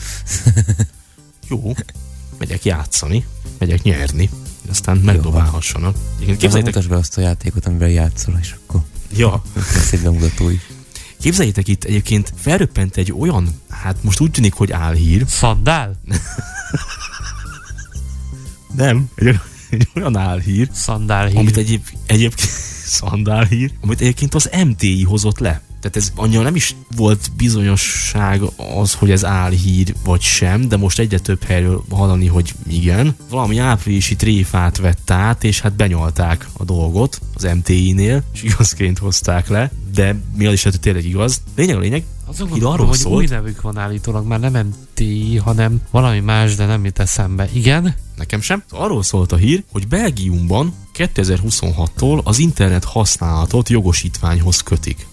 Jó, megyek játszani, megyek nyerni, aztán megdobálhassanak. Mutasd be azt a játékot, amivel játszol, és akkor lesz egy bemutató is. Képzeljétek, itt egyébként felröppent egy olyan, hát most úgy tűnik, hogy álhír. Szandál? Nem, egy olyan álhír. Szandálhír. Amit egyébként szandálhír, amit egyébként az MTI hozott le. Tehát ez annyira nem is volt bizonyosság az, hogy ez álhír vagy sem, de most egyre több helyről hallani, hogy igen. Valami áprilisi tréfát vett át, és hát benyalták a dolgot az MTI-nél, és igazként hozták le, de mi az is hát tényleg igaz. Lényeg, azon gondolom, hogy új nevük van állítólag, már nem MTI, hanem valami más, de nem jut eszembe. Igen? Nekem sem. Arról szólt a hír, hogy Belgiumban 2026-tól az internet használatot jogosítványhoz kötik.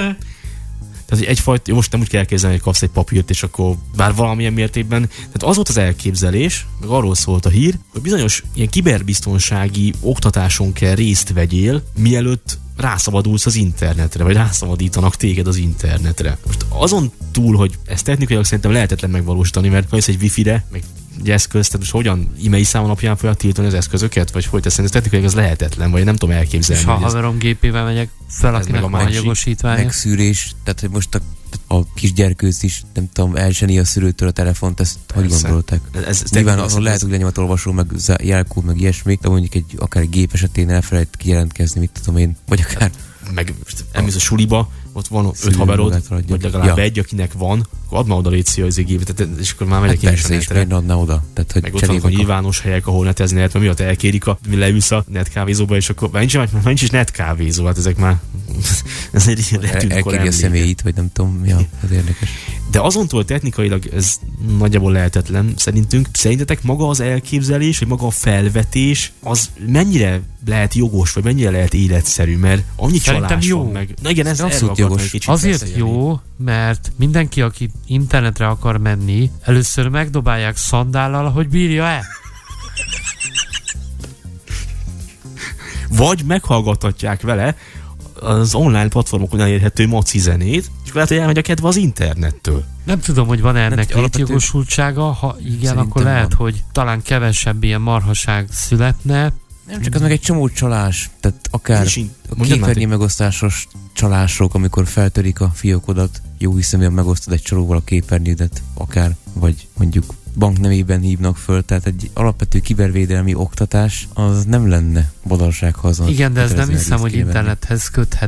Tehát egyfajta, most nem úgy kell elképzelni, hogy kapsz egy papírt, és akkor bár valamilyen mértékben. Tehát az volt az elképzelés, meg arról szólt a hír, hogy bizonyos ilyen kiberbiztonsági oktatáson kell részt vegyél, mielőtt rászabadulsz az internetre, vagy rászabadítanak téged az internetre. Most azon túl, hogy ezt technikailag szerintem lehetetlen megvalósítani, mert ha egy wifi-re, meg egy eszköz, tehát most hogyan e-mail szám alapján fogja tiltani az eszközöket, vagy hogy teszem, ez technikailag az lehetetlen, vagy nem tudom elképzelni. És ha haverom gépével megyek fel, akinek van a jogosítványa. Megszűrés, tehát hogy most a kisgyerkőc is, nem tudom, elseni a szülőtől a telefont, ezt hogy gondolták? Nyilván azon lehet, hogy lenyomatolvasó, meg jelkód, meg ilyesmi, de mondjuk akár egy gép esetén elfelejt kijelentkezni, mit tudom én, vagy akár meg elmész a suliba, ott van 5 haverod, vagy legalább egy, akinek van, akkor add már oda légy az gépet, és akkor már megyek én is a netre. Persze, és adná oda. Tehát, hogy meg ott vannak a nyilvános helyek, ahol netezni lehet, mert miatt elkérik, leülsz a netkávézóba, és akkor már nincs is netkávézó, hát ezek már ez egy elkéri a személyit, vagy nem tudom, mi az érdekes. De azontól technikailag ez nagyjából lehetetlen szerintünk. Szerintetek maga az elképzelés, vagy maga a felvetés, az mennyire lehet jogos, vagy mennyire lehet életszerű, mert annyi csalás jó. Van meg. Na igen, ez abszolút jogos. Azért jó, mert mindenki, aki internetre akar menni, először megdobálják szandállal, hogy bírja-e. Vagy meghallgathatják vele az online platformokon elérhető maci zenét, és akkor lehet, hogy elmegy a kedve az internettől. Nem tudom, hogy van ennek létjogosultsága, ha igen, szerintem akkor lehet, van. Hogy talán kevesebb ilyen marhaság születne. Nem csak az meg egy csomó csalás, tehát akár a képernyő megosztásos csalások, amikor feltörik a fiókodat, jó hiszeműen megosztod egy csalóval a képernyődet, akár, vagy mondjuk banknemében hívnak föl, tehát egy alapvető kibervédelmi oktatás az nem lenne badalság, ha azon. Igen, de ez nem hiszem, hogy internethez köthető.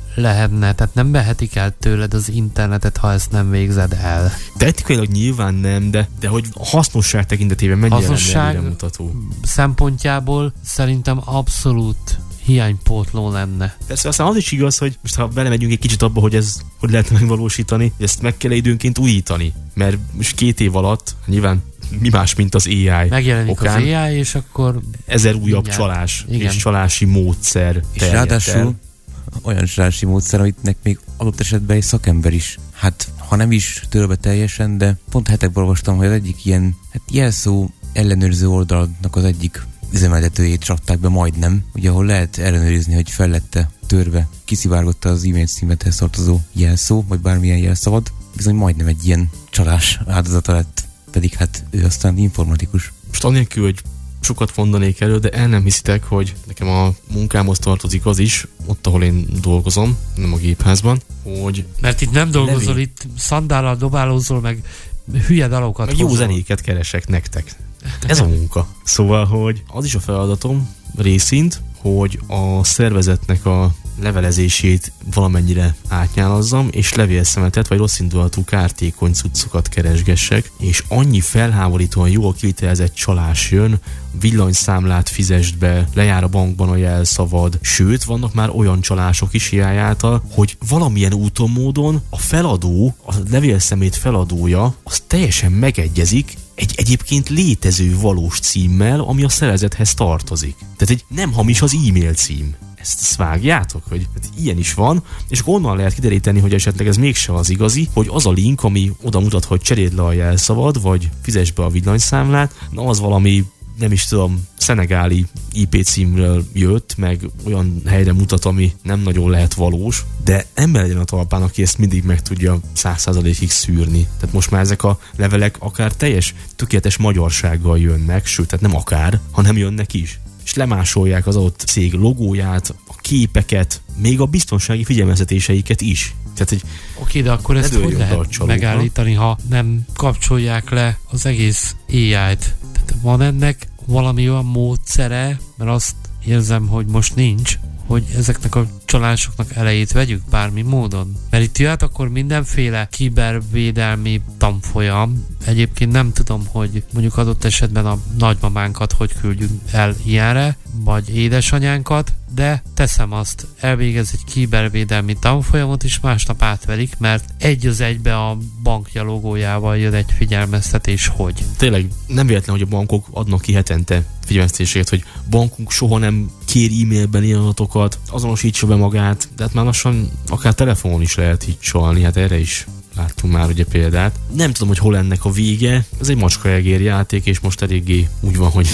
lehetne, tehát nem vehetik el tőled az internetet, ha ezt nem végzed el. De etikailag nyilván nem, de hogy a hasznosság tekintetében mennyire lenne előremutató? Szempontjából szerintem abszolút hiánypótló lenne. Persze aztán az is igaz, hogy most ha belemegyünk egy kicsit abba, hogy ez hogy lehet megvalósítani, hogy ezt meg kell időnként újítani, mert most 2 év alatt nyilván mi más, mint az AI megjelenik okán, az AI, és akkor 1000 újabb csalás és csalási módszer. És ráadásul olyan csalási módszer, amitnek még adott esetben egy szakember is. Hát, ha nem is törve teljesen, de pont hetekben olvastam, hogy az egyik ilyen jelszó ellenőrző oldalnak az egyik üzemeltetőjét csapták be majdnem, ugye ahol lehet ellenőrizni, hogy fel lett törve, kiszivárgott az e-mail címethez tartozó jelszó, vagy bármilyen jelszavad, bizony majdnem egy ilyen csalás áldozata lett, pedig hát ő aztán informatikus. Most annélkül, hogy sokat mondanék elő, de el nem hiszitek, hogy nekem a munkámhoz tartozik az is, ott, ahol én dolgozom, nem a gépházban, hogy... Mert itt nem dolgozol, itt szandállal dobálózol, meg hülye dalokat meg jó zenéket keresek nektek. Ez a munka. Szóval, hogy az is a feladatom részint, hogy a szervezetnek a levelezését valamennyire átnyálazzam, és levélszemetet, vagy rosszindulatú kártékony cuccokat keresgessek, és annyi felháborítóan jól kivitelezett csalás jön, villanyszámlát fizest be, lejár a bankban a jelszavad, sőt, vannak már olyan csalások is AI által, hogy valamilyen úton módon a feladó, a levélszemét feladója, az teljesen megegyezik egy egyébként létező valós címmel, ami a szervezethez tartozik. Tehát egy nem hamis az e-mail cím. Ezt vágjátok, hogy hát ilyen is van, és akkor onnan lehet kideríteni, hogy esetleg ez mégse az igazi, hogy az a link, ami oda mutat, hogy cseréld le a jelszavad, vagy fizess be a villanyszámlát, na az valami, nem is tudom, szenegáli IP címről jött, meg olyan helyre mutat, ami nem nagyon lehet valós, de ember legyen a talpán, aki ezt mindig meg tudja 100%-ig szűrni. Tehát most már ezek a levelek akár tökéletes magyarsággal jönnek, sőt, tehát nem akár, hanem jönnek is. És lemásolják az adott cég logóját, a képeket, még a biztonsági figyelmeztetéseiket is. Tehát, hogy oké, de akkor ezt hogy lehet megállítani, ha nem kapcsolják le az egész AI-t? Tehát van ennek valami olyan módszere, mert azt érzem, hogy most nincs, hogy ezeknek a csalásoknak elejét vegyük bármi módon. Mert itt jöhet akkor mindenféle kibervédelmi tanfolyam. Egyébként nem tudom, hogy mondjuk adott esetben a nagymamánkat hogy küldjünk el ilyenre, vagy édesanyánkat, de teszem azt, elvégez egy kibervédelmi tanfolyamot, és másnap átverik, mert egy az egybe a bankja logójával jön egy figyelmeztetés, hogy. Tényleg nem véletlen, hogy a bankok adnak ki hetente figyelmeztetéseket, hogy bankunk soha nem kér e-mailben ilyen adatokat, azonosítsa be magát, de hát már lassan akár telefonon is lehet így csalni, hát erre is láttunk már ugye példát. Nem tudom, hogy hol ennek a vége, ez egy macskaegér játék, és most eléggé úgy van, hogy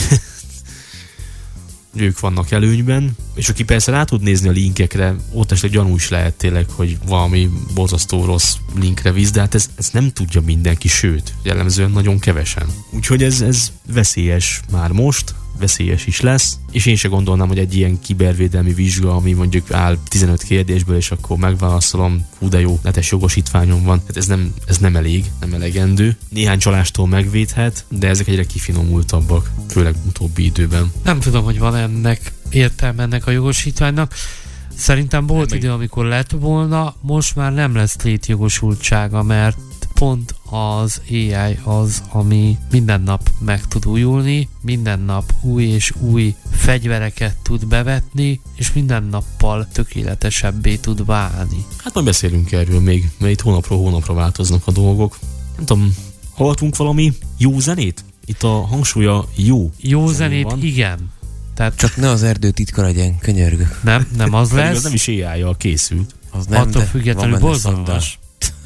ők vannak előnyben, és aki persze rá tud nézni a linkekre, ott esetleg gyanú is lehet tényleg, hogy valami borzasztó rossz linkre visz, de hát ez nem tudja mindenki, sőt, jellemzően nagyon kevesen. Úgyhogy ez veszélyes már most, veszélyes is lesz, és én se gondolnám, hogy egy ilyen kibervédelmi vizsga, ami mondjuk áll 15 kérdésből, és akkor megválaszolom, hú de jó, netes jogosítványom van, hát ez nem elég, nem elegendő. Néhány csalástól megvédhet, de ezek egyre kifinomultabbak, főleg utóbbi időben. Nem tudom, hogy van ennek értelme ennek a jogosítványnak. Szerintem volt idő, amikor lett volna, most már nem lesz létjogosultsága, mert pont az AI az, ami minden nap meg tud újulni, minden nap új és új fegyvereket tud bevetni, és minden nappal tökéletesebbé tud válni. Hát majd beszélünk erről még, mert itt hónapról hónapra változnak a dolgok. Nem tudom, hallottunk valami jó zenét? Itt a hangsúlya jó zenét van. Igen. Tehát csak ne az erdő titka legyen, könyörgök. Nem az lesz. Az nem is AI-jal készült. Az nem, attól függetlenül borzalmas.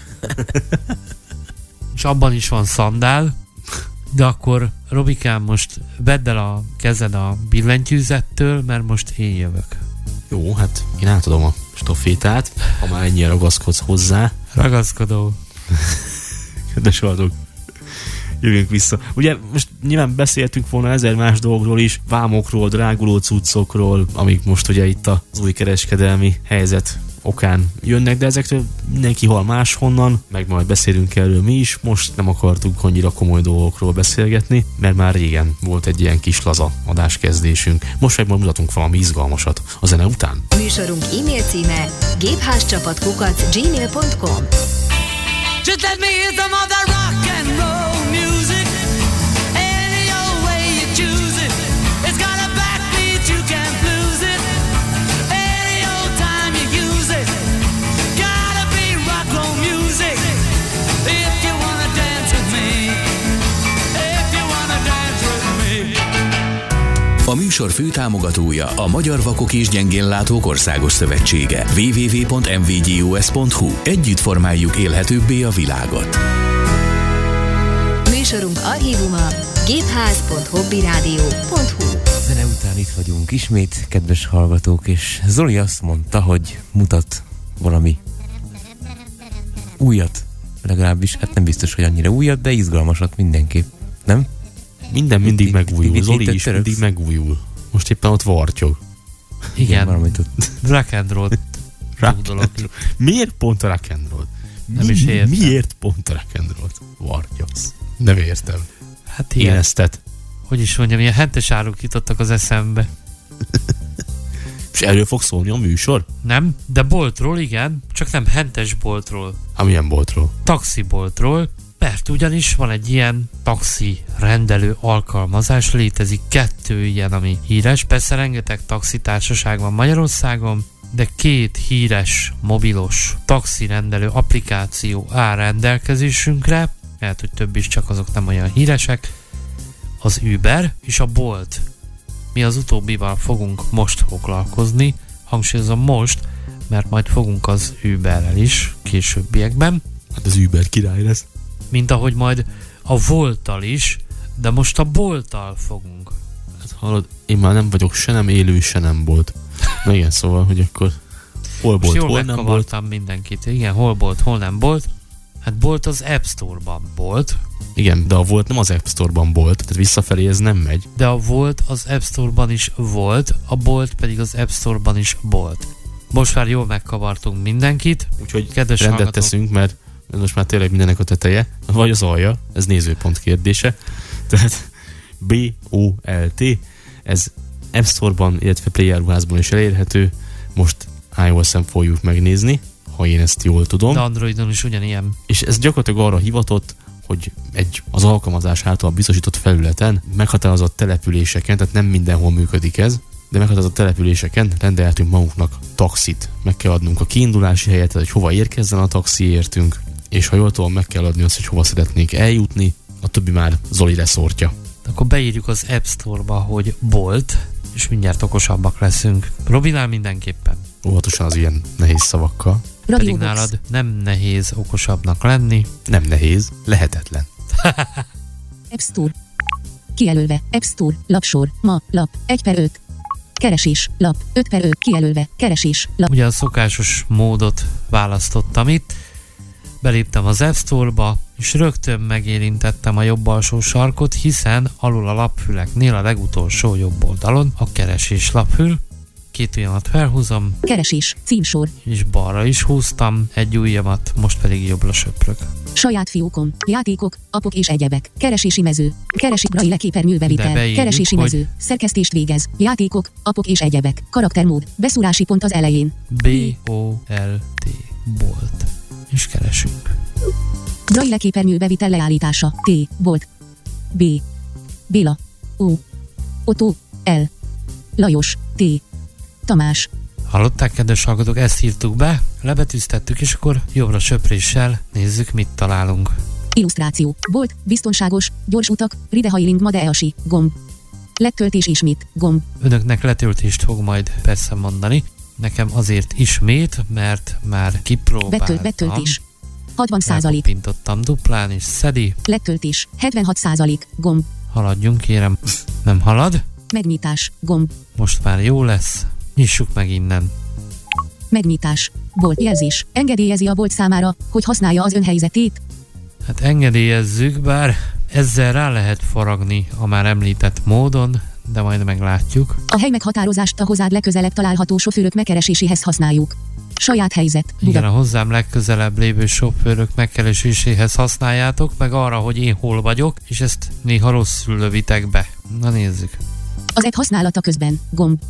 És abban is van szandál, de akkor Robikám, most vedd el a kezed a billentyűzettől, mert most én jövök. Jó, hát én átadom a stafétát, ha már ennyire ragaszkodsz hozzá. Ragaszkodó. Kedves hallgatók, jövünk vissza. Ugye most nyilván beszéltünk volna 1000 más dolgról is, vámokról, dráguló cuccokról, amik most ugye itt az új kereskedelmi helyzet okán jönnek, de ezektől mindenki hal máshonnan, meg majd beszélünk erről mi is. Most nem akartuk annyira komoly dolgokról beszélgetni, mert már régen volt egy ilyen kis laza adáskezdésünk. Most meg majd mutatunk valami izgalmasat a zene után. Műsorunk e-mail címe gépházcsapat@gmail.com. Just let me hear some of that rock and roll music. Any old way you choose it. It's got a backbeat, you can't lose it. Any old time you use it. Gotta be rock roll music. If you wanna dance with me. If you wanna dance with me. A műsor főtámogatója a Magyar Vakok és Gyengénlátók Országos Szövetsége. www.mvgus.hu. Együtt formáljuk élhetőbbé a világot. Műsorunk archívuma gépház.hobbyradio.hu. Zene után itt vagyunk ismét, kedves hallgatók, és Zoli azt mondta, hogy mutat valami újat, legalábbis, hát nem biztos, hogy annyira újat, de izgalmasat mindenképp, nem? Minden mindig megújul, Zoli is mindig megújul. Most éppen ott vartyog. Igen, valamit ott. rock and roll. Miért pont a rock and roll? Nem is értem. Miért pont a rock and roll-t vartyogsz? Nem értem. Hát igen. Érezted. Hogy is mondjam, ilyen hentes áruk jutottak az eszembe. És erről fog szólni a műsor? Nem, de boltról igen, csak nem hentes boltról. Milyen boltról? Taxiboltról, mert ugyanis van egy ilyen taxi rendelő alkalmazás, létezik 2 ilyen, ami híres. Persze rengeteg taxitársaság van Magyarországon, de 2 híres mobilos taxi rendelő applikáció áll rendelkezésünkre, lehet, hogy több is, csak azok nem olyan híresek. Az Uber és a Bolt. Mi az utóbbival fogunk most foglalkozni, hangsúlyozom most, mert majd fogunk az Uberrel is későbbiekben. Hát az Uber király lesz. Mint ahogy majd a Volttal is, de most a Bolttal fogunk. Hát hallod, én már nem vagyok se nem élő, se nem bolt. Na igen, szóval, hogy akkor hol bolt, hol nem bolt. Mindenkit. Igen, hol bolt, hol nem bolt. Hát bolt az App Store-ban bolt. Igen, de a volt nem az App Store-ban bolt, tehát visszafelé ez nem megy. De a volt az App Store-ban is volt, a bolt pedig az App Store-ban is bolt. Most már jól megkavartunk mindenkit. Úgyhogy kedves rendet hallgatók, teszünk, mert most már tényleg mindenek a teteje, vagy az alja, ez nézőpont kérdése. Tehát BOLT, ez App Store-ban, illetve Play áruházban is elérhető. Most iOS-en fogjuk megnézni, ha én ezt jól tudom. De Androidon is ugyanilyen. És ez gyakorlatilag arra hivatott, hogy az alkalmazás által biztosított felületen meghatározott településeken, tehát nem mindenhol működik ez, de meghatározott településeken rendelhetünk magunknak taxit. Meg kell adnunk a kiindulási helyet, tehát hogy hova érkezzen a taxi értünk, és ha jól tudom, meg kell adni azt, hogy hova szeretnék eljutni, a többi már Zoli leszórtja. Akkor beírjuk az App Store-ba, hogy Bolt, és mindjárt okosabbak leszünk. Robinál mindenképpen. Óvatosan az ilyen nehéz szavakkal. Pedig nálad nem nehéz okosabbnak lenni. Nem nehéz, lehetetlen. App Store. Kijelölve. App Store. Lapsor. Ma. Lap. 1/5. Keresés. Lap. 5/5. Kijelölve. Keresés. Lap. Ugye a szokásos módot választottam itt. Beléptem az App Store-ba, és rögtön megérintettem a jobb alsó sarkot, hiszen alul a lapfüleknél a legutolsó jobb oldalon a keresés lapfül. 2 ujjamat felhúzom. Keresés. Címsor. És balra is húztam egy ujjamat, most pedig jobbra söprök. Saját fiókom. Játékok, appok és egyebek. Keresési mező. Keresi braille képernyőbevitel. Keresési mező. Szerkesztést végez. Játékok, appok és egyebek. Karaktermód. Beszúrási pont az elején. B-O-L-T. Bolt. És keresünk. Braille képernyőbevitel leállítása. T. Bolt. B. Béla. O. Otto. L. Lajos. T. Tamás. Hallották, kedves hallgatók, ezt írtuk be, lebetűztettük, és akkor jobbra söpréssel nézzük, mit találunk. Illusztráció. Bolt. Biztonságos. Gyors utak. Ridehailing Madeasi. Gomb. Letöltés ismét. Gomb. Önöknek letöltést fog majd persze mondani. Nekem azért ismét, mert már kipróbáltam. Betöltés. 60%. Pintottam duplán, és szedi. Letöltés. 76%. Gomb. Haladjunk, kérem. Nem halad? Megnyitás. Gomb. Most már jó lesz. Nyissuk meg innen. Megnyitás. Bolt jelzés. Engedélyezi a bolt számára, hogy használja az önhelyzetét. Hát engedélyezzük, bár ezzel rá lehet faragni a már említett módon, de majd meglátjuk. A hely meghatározást a hozzád legközelebb található sofőrök megkereséséhez használjuk. Saját helyzet. Igen, a hozzám legközelebb lévő sofőrök megkereséséhez használjátok, meg arra, hogy én hol vagyok, és ezt néha rosszul lövitek be. Na nézzük. Az app használata közben. Gomb.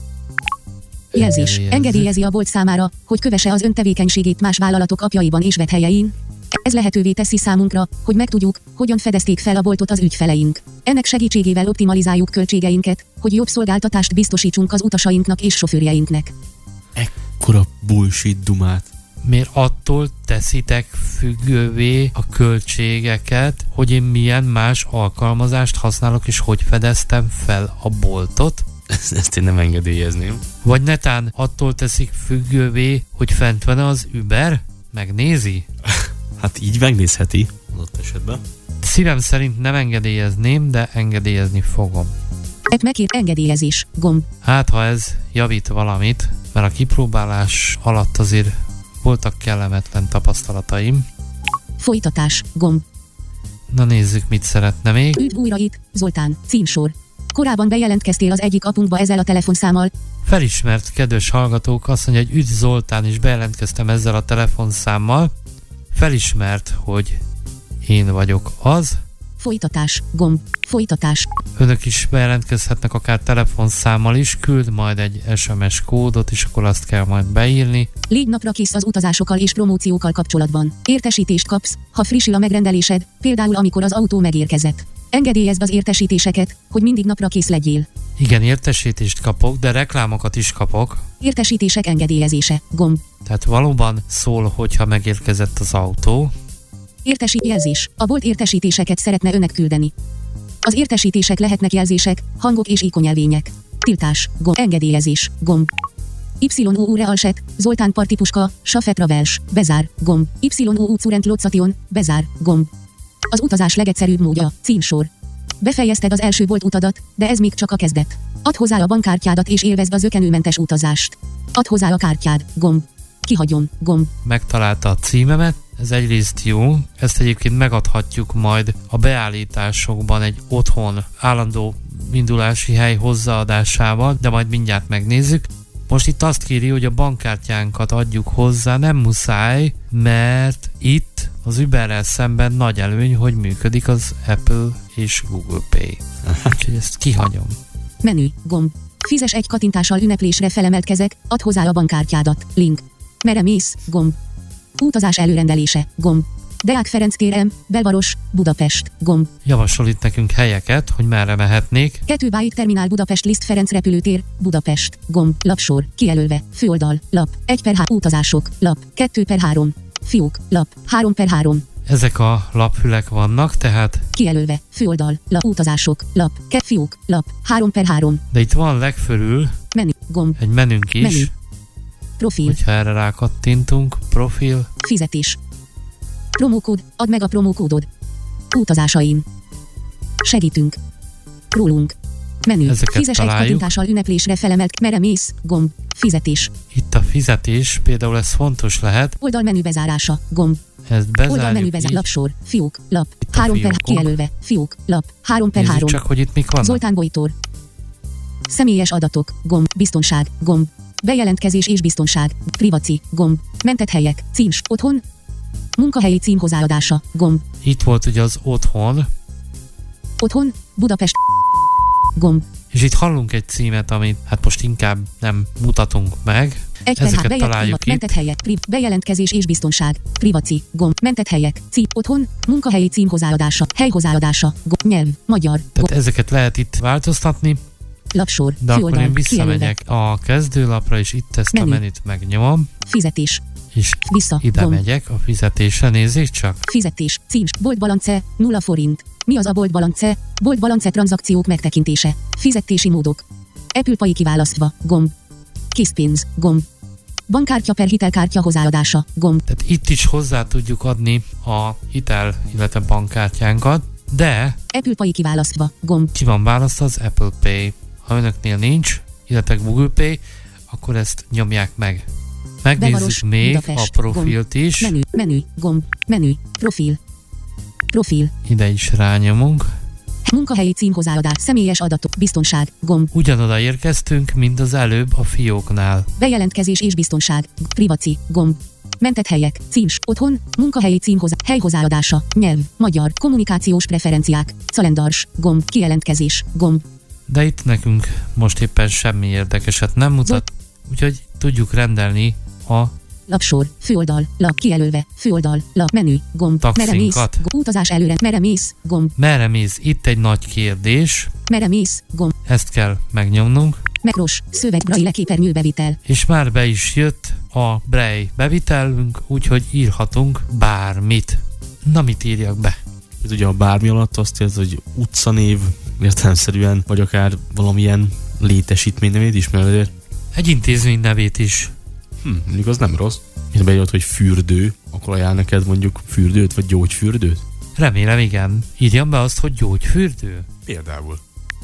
Jelzés. Engedélyezi a bolt számára, hogy kövesse az öntevékenységét más vállalatok appjaiban és webhelyein. Ez lehetővé teszi számunkra, hogy megtudjuk, hogyan fedezték fel a boltot az ügyfeleink. Ennek segítségével optimalizáljuk költségeinket, hogy jobb szolgáltatást biztosítsunk az utasainknak és sofőrjeinknek. Ekkora bullshit dumát. Miért attól teszitek függővé a költségeket, hogy én milyen más alkalmazást használok, és hogy fedeztem fel a boltot? Ezt én nem engedélyezném. Vagy netán attól teszik függővé, hogy fent van az Uber? Megnézi? Hát így megnézheti adott esetben. Szívem szerint nem engedélyezném, de engedélyezni fogom. App megírt engedélyezés. Gomb. Hát, ha ez javít valamit, mert a kipróbálás alatt azért voltak kellemetlen tapasztalataim. Folytatás. Gomb. Na nézzük, mit szeretne még. Üdv újra itt, Zoltán. Címsor. Korábban bejelentkeztél az egyik apunkba ezzel a telefonszámmal. Felismert, kedves hallgatók, azt mondja, hogy üdv Zoltán, is bejelentkeztem ezzel a telefonszámmal. Felismert, hogy én vagyok az. Folytatás. Gomb. Folytatás. Önök is bejelentkezhetnek akár telefonszámmal is, küld majd egy SMS kódot, és akkor azt kell majd beírni. Légy napra kész az utazásokkal és promóciókkal kapcsolatban. Értesítést kapsz, ha frissül a megrendelésed, például amikor az autó megérkezett. Engedélyezd az értesítéseket, hogy mindig napra kész legyél. Igen, értesítést kapok, de reklámokat is kapok. Értesítések engedélyezése. Gomb. Tehát valóban szól, hogyha megérkezett az autó. Jelzés. A bolt értesítéseket szeretne önnek küldeni. Az értesítések lehetnek jelzések, hangok és ikonjelvények. Tiltás. Gomb. Engedélyezés. Gomb. YOU Realset, Zoltán Partipuska, Safet Ravels, bezár, gomb. YOU Current Location, bezár, gomb. Az utazás legegyszerűbb módja, címsor. Befejezted az első bolt utadat, de ez még csak a kezdet. Add hozzá a bankkártyádat és élvezd a zökkenőmentes utazást. Add hozzá a kártyád, gomb. Kihagyom, gomb. Megtalálta a címemet, ez egyrészt jó, ezt egyébként megadhatjuk majd a beállításokban egy otthon állandó indulási hely hozzáadásával, de majd mindjárt megnézzük. Most itt azt kéri, hogy a bankkártyánkat adjuk hozzá, nem muszáj, mert itt az Uberrel szemben nagy előny, hogy működik az Apple és Google Pay. Úgyhogy ezt kihagyom. Menü, gomb. Fizes egy kattintással ünneplésre felemelt kezek, add hozzá a bankkártyádat, link. Merre mész, gomb. Utazás előrendelése, gomb. Deák Ferenc tér, Belvaros, Budapest, gomb. Javasol itt nekünk helyeket, hogy merre mehetnék. 2 Bike Terminál Budapest Liszt Ferenc repülőtér, Budapest, gomb. Lapsor, kijelölve, főoldal, lap, 1/3 utazások, lap, 2/3, fiók, lap, 3/3. Ezek a lapfülek vannak, tehát... Kijelölve, főoldal, lap, utazások, lap, fiók, lap, 3/3. De itt van legfölül menü, gomb. Egy menünk is. Menü. Profil. Hogyha erre rákattintunk, profil. Fizetés. Promókód, add meg a promókódod. Utazásaim. Segítünk. Rólunk. Menü. Ezeket fizes találjuk. Egy kattintással ünneplésre felemelt, merre mész, gomb. Fizetés. Itt a fizetés, például ez fontos lehet. Oldalmenü bezárása, gomb. Ezt bezárjuk. Oldalmenü bezár, lapsor, fiók, lap, 3/3, kijelölve, fiók, lap, 3/3. Nézzük csak, hogy itt mik vannak. Zoltán Bojtor. Személyes adatok, gomb, biztonság, gomb. Bejelentkezés és biztonság, privacy, gomb. Mentett helyek, címs, otthon. Munkahelyi cím hozzáadása, gomb. Itt volt ugye az otthon. Otthon, Budapest, gomb. És itt hallunk egy címet, amit hát most inkább nem mutatunk meg. Ezeket találjuk itt. Mentett helyek, bejelentkezés és biztonság, privacy, gomb. Mentett helyek, cím, otthon, munkahelyi cím hozzáadása, hely hozzáadása, gomb. Nyelv, magyar, gomb. Tehát ezeket lehet itt változtatni. Lapsor, de főoldal, akkor én visszamegyek a kezdőlapra, és itt ezt menü. A menüt megnyomom. Fizetés. És vissza, ide gomb. megyek a fizetésre, nézzék csak. Fizetés, cím, bolt balance, 0 forint. Mi az a bolt balance? Bolt balance tranzakciók megtekintése. Fizetési módok. Apple Pay kiválasztva, gomb. Készpénz, gomb. Bankkártya per hitelkártya hozzáadása, gomb. Tehát itt is hozzá tudjuk adni a hitel, illetve bankkártyánkat, de Apple Pay kiválasztva, gomb. Ki van választva az Apple Pay. Ha önöknél nincs, illetve Google Pay, akkor ezt nyomják meg. Megnézzük Bevaros, még Budapest, a profilt gomb. is. Menü, gomb, menü, profil. Profil. Ide is rányomunk. Munkahelyi cím hozzáadás. Személyes adatok. Biztonság. Gomb. Ugyanoda érkeztünk, mint az előbb a fióknál. Bejelentkezés és biztonság. Privacy. Gomb. Mentett helyek. Címs. Otthon. Munkahelyi cím hely hozzáadása. Nyelv. Magyar. Kommunikációs preferenciák. Calendars. Gomb. Kijelentkezés. Gomb. De itt nekünk most éppen semmi érdekeset nem mutat, úgyhogy tudjuk rendelni a lapsor, főoldal, lap kijelölve, főoldal, lap menü, gomb, merre mész, utazás előre, merre mész, gomb. Merre mész? Itt egy nagy kérdés. Merre mész, gomb. Ezt kell megnyomnunk. Megros, szöveg, braille képernyő bevitel. És már be is jött a braille bevitelünk, úgyhogy írhatunk bármit. Na, mit írjak be? Ez ugye a bármi alatt azt jelzi, hogy utcanév, értelemszerűen, vagy akár valamilyen létesítmény nevét ismered? Egy intézmény nevét is. Mondjuk az nem rossz. Én bejött, hogy fürdő, akkor ajánl neked mondjuk fürdőt, vagy gyógyfürdőt? Remélem, igen. Írjam be azt, hogy gyógyfürdő. Például.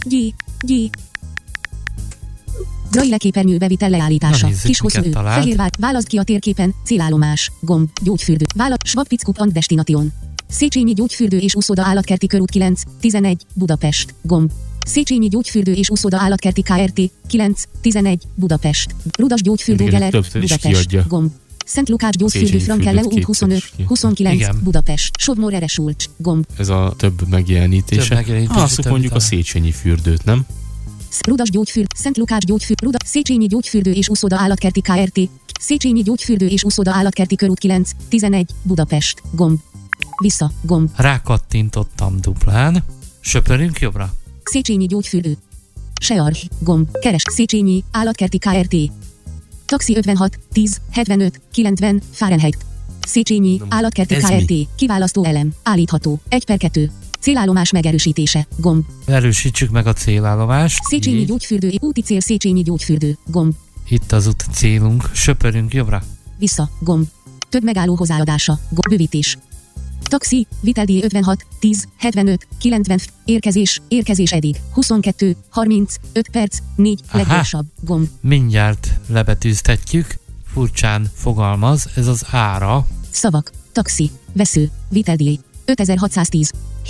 Braille képernyő bevitel leállítása. Kis hosszú Fehérvár. Válaszd ki a térképen. Célállomás. Gomb. Gyógyfürdő. Schwab-Pickkup and Destination. Széchenyi gyógyfürdő és úszoda állatkerti körút 9, 11, Budapest. Gomb. Széchenyi gyógyfürdő és úszoda állatkerti Krt. 9, 11, Budapest. Rudas gyógyfürdő Geller, Budapest. Gomb. Szent Lukács gyógyfürdő Frankelle út 25, 29, igen. Budapest. Sovmor Eresulcs. Gomb. Ez a több megjelenítése. Azt mondjuk a Széchenyi fürdőt, nem? Rudas gyógyfürdő, Szent Lukács gyógyfürdő, Széchenyi gyógyfürdő és úszoda állatkerti Krt. Széchenyi gyógyfürdő és úszoda állatkerti körút 9, 11, Budapest. Gomb. Vissza, gomb. Rákattintottam duplán. Söpörünk jobbra. Széchenyi gyógyfürdő. Search, gomb. Keres, Széchenyi, állatkerti Krt. Taxi 56, 10, 75, 90, Fahrenheit. Széchenyi, állatkerti Krt. Kiválasztó elem. Állítható. 1/2. Célállomás megerősítése. Gomb. Erősítsük meg a célállomást. Széchenyi gyógyfürdő. Úti cél Széchenyi gyógyfürdő. Gomb. Itt az úti célunk. Söpörünk jobbra. Vissza, gomb. Több megálló hozzáadása. Gomb. Bővítés. Taxi, viteldíj 56, 10, 75, 90, érkezés eddig, 22, 30, 5 perc, 4, leggyorsabb, gomb. Mindjárt lebetűztetjük, furcsán fogalmaz, ez az ára. Szavak, taxi, vesző, viteldíj, 5610,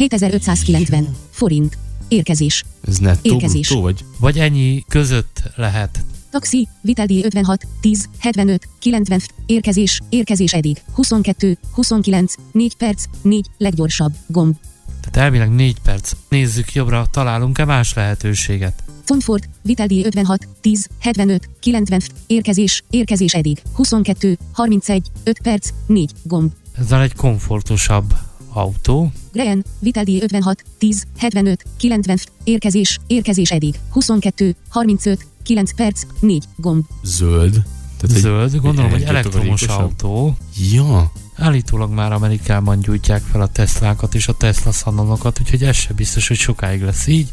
7590, forint, érkezés. Ez nettó, bruttó vagy? Vagy ennyi között lehet. Taxi, viteldíj 56, 10, 75, 90, érkezés eddig, 22, 29, 4 perc, 4, leggyorsabb, gomb. Tehát elvileg 4 perc. Nézzük jobbra, találunk-e más lehetőséget? Comfort, viteldíj 56, 10, 75, 90, érkezés eddig, 22, 31, 5 perc, 4, gomb. Ez egy komfortosabb autó. Green, viteldíj 56, 10, 75, 90, érkezés eddig, 22, 35, 9 perc, 4, gomb. Zöld. Tehát zöld, gondolom, hogy elektromos autó. Ja. Állítólag már Amerikában gyújtják fel a Teslákat és a Tesla szalonokat, úgyhogy ez sem biztos, hogy sokáig lesz így.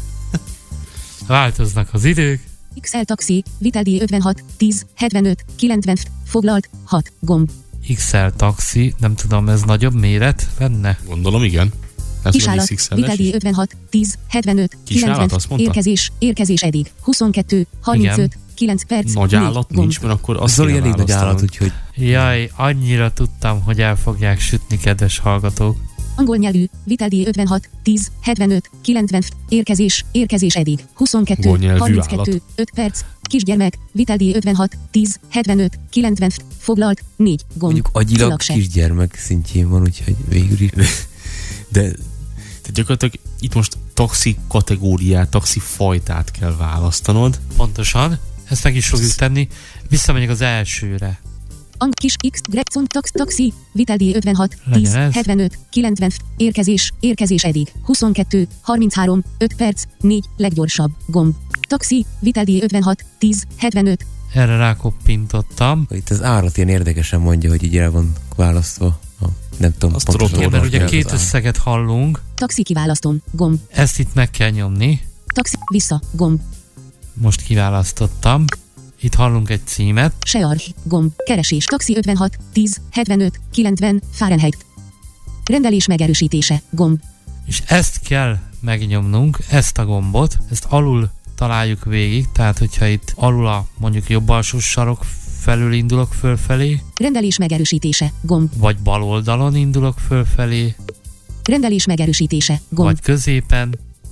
Változnak az idők. XL taxi, viteldíj 56, 10, 75, 90, foglalt, 6, gomb. XL taxi, nem tudom, ez nagyobb méret lenne? Gondolom, igen. Kisállat, viteldíj 56, 10, 75, 90, érkezés eddig, 22, 35, igen. 9 perc, nagy állat nincs, mert akkor azt Zoli elég nagy állat, úgyhogy... Jaj, annyira tudtam, hogy el fogják sütni, kedves hallgatók. Angol nyelvű, viteldíj 56, 10, 75, 90, érkezés eddig, 22, 32, 5 perc, kisgyermek, viteldíj 56, 10, 75, 90, foglalt, 4, gomb. Mondjuk agyilag kisgyermek szintjén van, úgyhogy végül is... De gyakorlatilag itt most taxi kategóriát, taxi fajtát kell választanod. Pontosan, ezt meg is fogjuk tenni. Visszamegyek az elsőre. Kis X, Gregson, taxi, viteldíj 56, 10, 75, 90, érkezés eddig, 22, 33, 5 perc, 4, leggyorsabb, gomb. Taxi, viteldíj 56, 10, 75. Erre rákoppintottam. Itt az árat ilyen érdekesen mondja, hogy így el van választva. Nem tudom, pontosan. Mert ugye két összeget hallunk. Taxi kiválasztom, gomb. Ezt itt meg kell nyomni. Taxi, vissza, gomb. Most kiválasztottam. Itt hallunk egy címet. Search, gomb, keresés, taxi 56, 10, 75, 90, Fahrenheit. Rendelés megerősítése, gomb. És ezt kell megnyomnunk, ezt a gombot, ezt alul találjuk végig, tehát hogyha itt alul a mondjuk jobb alsó sarok felül indulok fölfelé. Rendelés megerősítése, gomb. Vagy bal oldalon indulok fölfelé. Rendelés megerősítése, gomb. Vagy középen.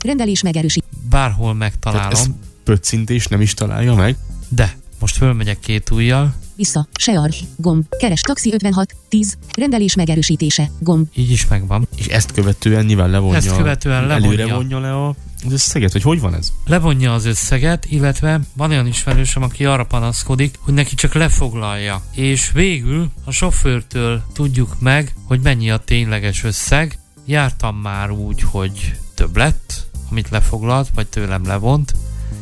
Rendelés megerősít. Bárhol megtalálom. Tehát ez pöccintés nem is találja meg? De most fölmegyek 2 ujjal. Vissza, Sear, gomb, keres taxi 56, 10, rendelés megerősítése, gomb. Így is megvan. És ezt követően nyilván levonja. Előre vonja le az összeget, vagy hogy van ez? Levonja az összeget, illetve van olyan ismerősöm, aki arra panaszkodik, hogy neki csak lefoglalja. És végül a sofőrtől tudjuk meg, hogy mennyi a tényleges összeg. Jártam már úgy, hogy több lett, amit lefoglalt, vagy tőlem levont,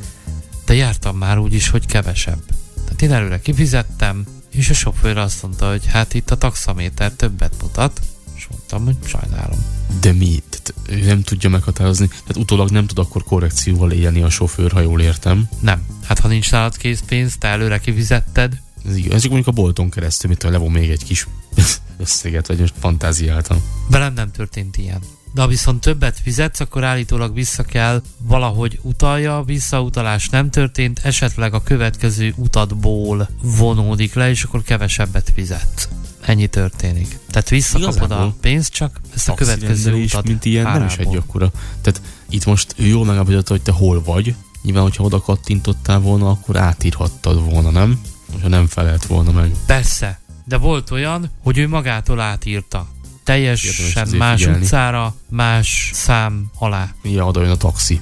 de jártam már úgy is, hogy kevesebb. Tehát én előre kifizettem, és a sofőr azt mondta, hogy hát itt a taxaméter többet mutat, és mondtam, hogy sajnálom. De mi? Tehát ő nem tudja meghatározni, tehát utólag nem tud akkor korrekcióval élni a sofőr, ha jól értem. Nem. Hát ha nincs nálad készpénz, te előre kifizetted. Ez igaz. Ez csak mondjuk a bolton keresztül, mit levon még egy kis összeget, vagy most fantáziáltam. Velem nem történt ilyen. De ha viszont többet fizetsz, akkor állítólag vissza kell valahogy utalja, visszautalás nem történt, esetleg a következő utadból vonódik le, és akkor kevesebbet fizet. Ennyi történik. Tehát visszakapod igazából a pénzt, csak ezt a következő utat mint ilyen nem is egy akkora. Tehát itt most ő jól megállapította, hogy te hol vagy. Nyilván, hogyha oda kattintottál volna, akkor átírhattad volna, nem? Ha nem felelt volna meg. Persze, de volt olyan, hogy ő magától átírta. Teljesen más utcára, más szám alá. Ja, oda jön a taxi.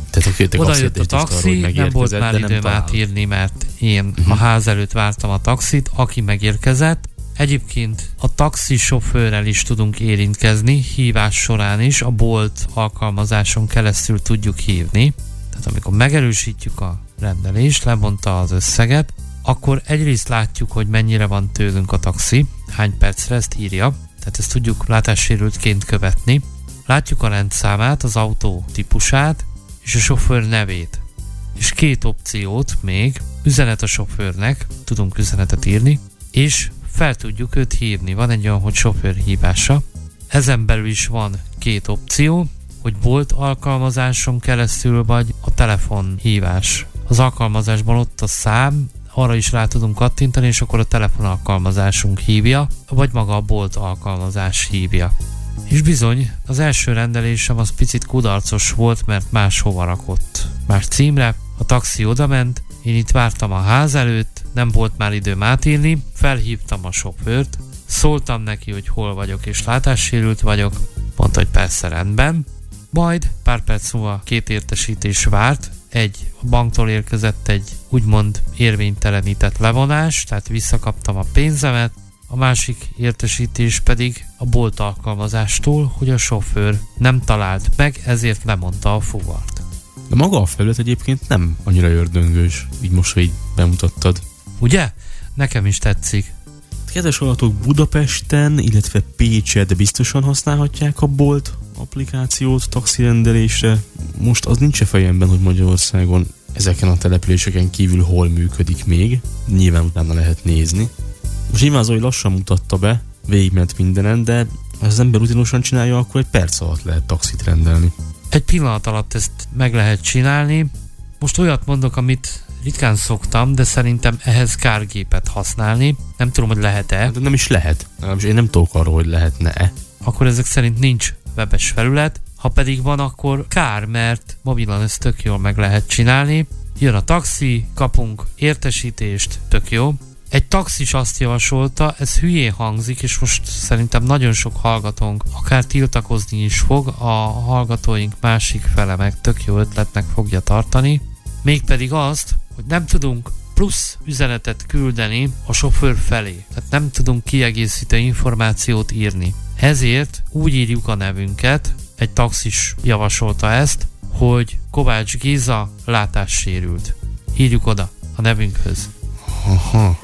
Oda jött a taxi, nem volt már időm átírni, mert én a ház előtt vártam a taxit, aki megérkezett. Egyébként a taxisofőrrel is tudunk érintkezni, hívás során is, a Bolt alkalmazáson keresztül tudjuk hívni. Tehát amikor megerősítjük a rendelést, lebonta az összeget, akkor egyrészt látjuk, hogy mennyire van tőlünk a taxi, hány percre, ezt írja, tehát ezt tudjuk látássérültként követni. Látjuk a rendszámát, az autó típusát és a sofőr nevét. És 2 opciót még, üzenet a sofőrnek, tudunk üzenetet írni, és fel tudjuk őt hívni. Van egy olyan, hogy sofőr hívása. Ezen belül is van 2 opció, hogy Bolt alkalmazáson keresztül vagy a telefonhívás. Az alkalmazásban ott a szám, arra is rá tudunk kattintani, és akkor a telefon alkalmazásunk hívja, vagy maga a Bolt alkalmazás hívja. És bizony, az első rendelésem az picit kudarcos volt, mert máshova rakott. Más címre, a taxi odament, én itt vártam a ház előtt, nem volt már időm átírni, felhívtam a sofőrt, szóltam neki, hogy hol vagyok és látássérült vagyok, mondta, hogy persze rendben, majd pár perc múlva 2 értesítés várt, egy a banktól érkezett egy úgymond érvénytelenített levonás, tehát visszakaptam a pénzemet, a másik értesítés pedig a Bolt alkalmazástól, hogy a sofőr nem talált meg, ezért lemondta a fuvart. De maga a felület egyébként nem annyira ördöngős, így most, hogy így bemutattad. Ugye? Nekem is tetszik. Kedves hallgatók, Budapesten, illetve Pécset biztosan használhatják a Bolt applikációt taxirendelésre. Most az nincs a fejemben, hogy Magyarországon ezeken a településeken kívül hol működik még. Nyilván utána lehet nézni. Most nyilván Zoli lassan mutatta be, végigment mindenen, de ha az ember rutinosan csinálja, akkor egy perc alatt lehet taxit rendelni. Egy pillanat alatt ezt meg lehet csinálni. Most olyat mondok, amit ritkán szoktam, de szerintem ehhez kárgépet használni. Nem tudom, hogy lehet-e. De nem is lehet. Én nem tudok arról, hogy lehetne-e. Akkor ezek szerint nincs webes felület. Ha pedig van, akkor kár, mert mobilon ezt tök jól meg lehet csinálni. Jön a taxi, kapunk értesítést, tök jó. Egy taxis azt javasolta, ez hülyén hangzik, és most szerintem nagyon sok hallgatónk akár tiltakozni is fog, a hallgatóink másik fele meg tök jó ötletnek fogja tartani. Mégpedig azt, hogy nem tudunk plusz üzenetet küldeni a sofőr felé. Tehát nem tudunk kiegészítő információt írni. Ezért úgy írjuk a nevünket, egy taxis javasolta ezt, hogy Kovács Géza látássérült. Írjuk oda a nevünkhöz. Aha.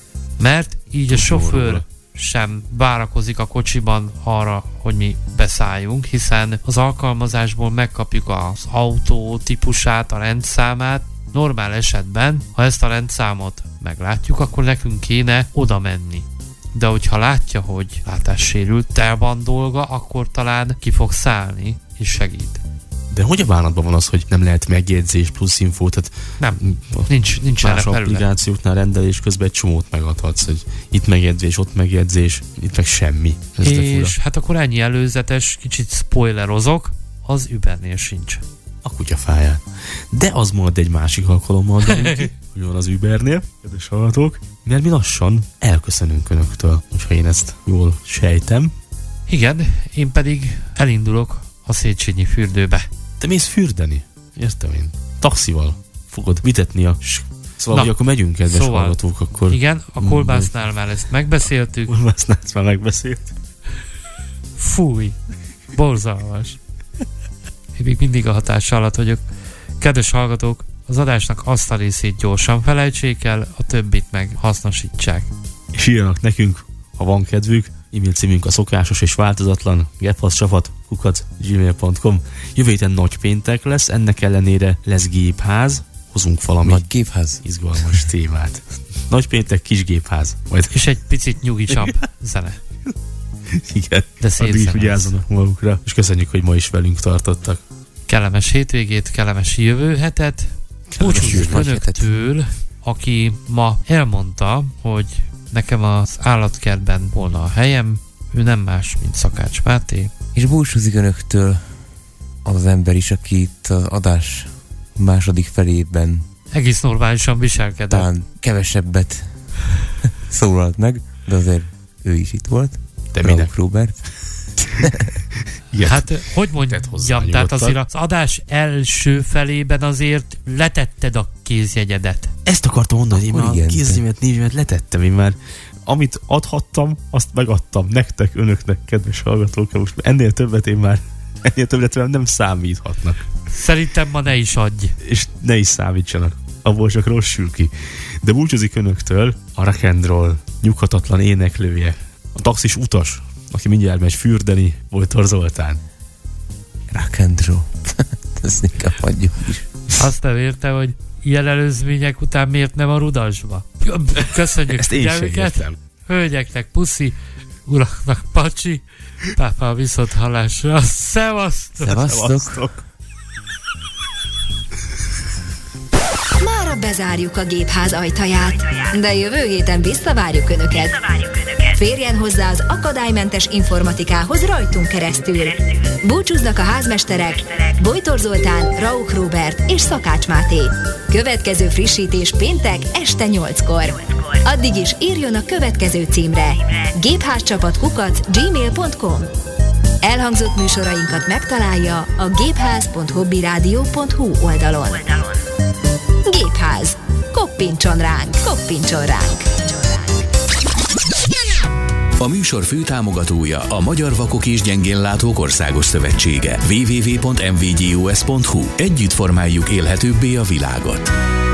Mert így a sofőr sem várakozik a kocsiban arra, hogy mi beszálljunk, hiszen az alkalmazásból megkapjuk az autó típusát, a rendszámát. Normál esetben, ha ezt a rendszámot meglátjuk, akkor nekünk kéne oda menni. De hogyha látja, hogy látássérülttel van dolga, akkor talán ki fog szállni és segít. De hogy a bánatban van az, hogy nem lehet megjegyzés plusz infót? Tehát nem, nincs erre felület. Applikációknál rendelés közben egy csomót megadhatsz, hogy itt megjegyzés, ott megjegyzés, itt meg semmi. És hát akkor ennyi előzetes, kicsit spoilerozok, az Ubernél sincs. a kutyafáját. De az majd egy másik alkalommal derül ki, hogy van az Ubernél, kedves hallgatók, mert mi lassan elköszönünk önöktől, hogyha én ezt jól sejtem. Igen, én pedig elindulok a Széchenyi fürdőbe. Te mész fürdeni? Értem én. Taxival fogod vitetni a... Szóval, hogy akkor megyünk, kedves hallgatók, akkor... Igen, a kolbásznál már ezt megbeszéltük. Kolbásznál ezt már megbeszélt. Fúj, borzalmas. Én még mindig a hatás alatt vagyok. Kedves hallgatók, az adásnak azt a részét gyorsan felejtsék el, a többit meg hasznosítsák. És írjanak nekünk, ha van kedvük. E-mail címünk a szokásos és változatlan gmail.com. Jövő héten nagy péntek lesz, ennek ellenére lesz gépház. Hozunk valami nagy gépház izgalmas témát. Nagy péntek, kis gépház. Majd. És egy picit nyugisabb zene. Igen, de szép addig vigyázzanak magukra, és köszönjük, hogy ma is velünk tartottak. Kellemes hétvégét, kellemes jövő hetet. Búcsúzunk önöktől, aki ma elmondta, hogy nekem az állatkertben volna a helyem, ő nem más, mint Szakács Máté. És búcsúzik önöktől az ember is, aki itt az adás második felében egész normálisan viselkedett. Talán kevesebbet szólalt meg, de azért ő is itt volt. De minek? Robert. Hát, hogy mondjam, tehát azért az adás első felében azért letetted a kézjegyedet. Ezt akartam mondani, hogy én már a kézjegyemet, névjemet letettem, én már amit adhattam, azt megadtam nektek, önöknek, kedves hallgatók, most ennél többet nem számíthatnak. Szerintem ma ne is adj. És ne is számítsanak, abból csak rossz sül ki. De búcsúzik önöktől a rock and roll nyughatatlan éneklője, a taxis utas, aki mindjárt megy fürdeni, Bojtor Zoltán. Rock and roll. Ezt inkább hagyjuk is. Azt nem érte, hogy ilyen előzmények után miért nem a Rudasba. Köszönjük figyelmüket. Hölgyeknek puszi, uraknak pacsi, pápa viszont hallásra. Szevasztok! Szevasztok! Mára bezárjuk a gépház ajtaját, de jövő héten visszavárjuk Önöket. Férjen hozzá az akadálymentes informatikához rajtunk keresztül. Búcsúznak a házmesterek, Bojtor Zoltán, Rauch Róbert és Szakács Máté. Következő frissítés péntek este 8-kor. Addig is írjon a következő címre: gépházcsapat@gmail.com. Elhangzott műsorainkat megtalálja a gépház.hobbyradio.hu oldalon. Gépház. Koppintson ránk, koppintson ránk. A műsor főtámogatója a Magyar Vakok és Gyengénlátók Országos Szövetsége. www.mvgus.hu. Együtt formáljuk élhetőbbé a világot.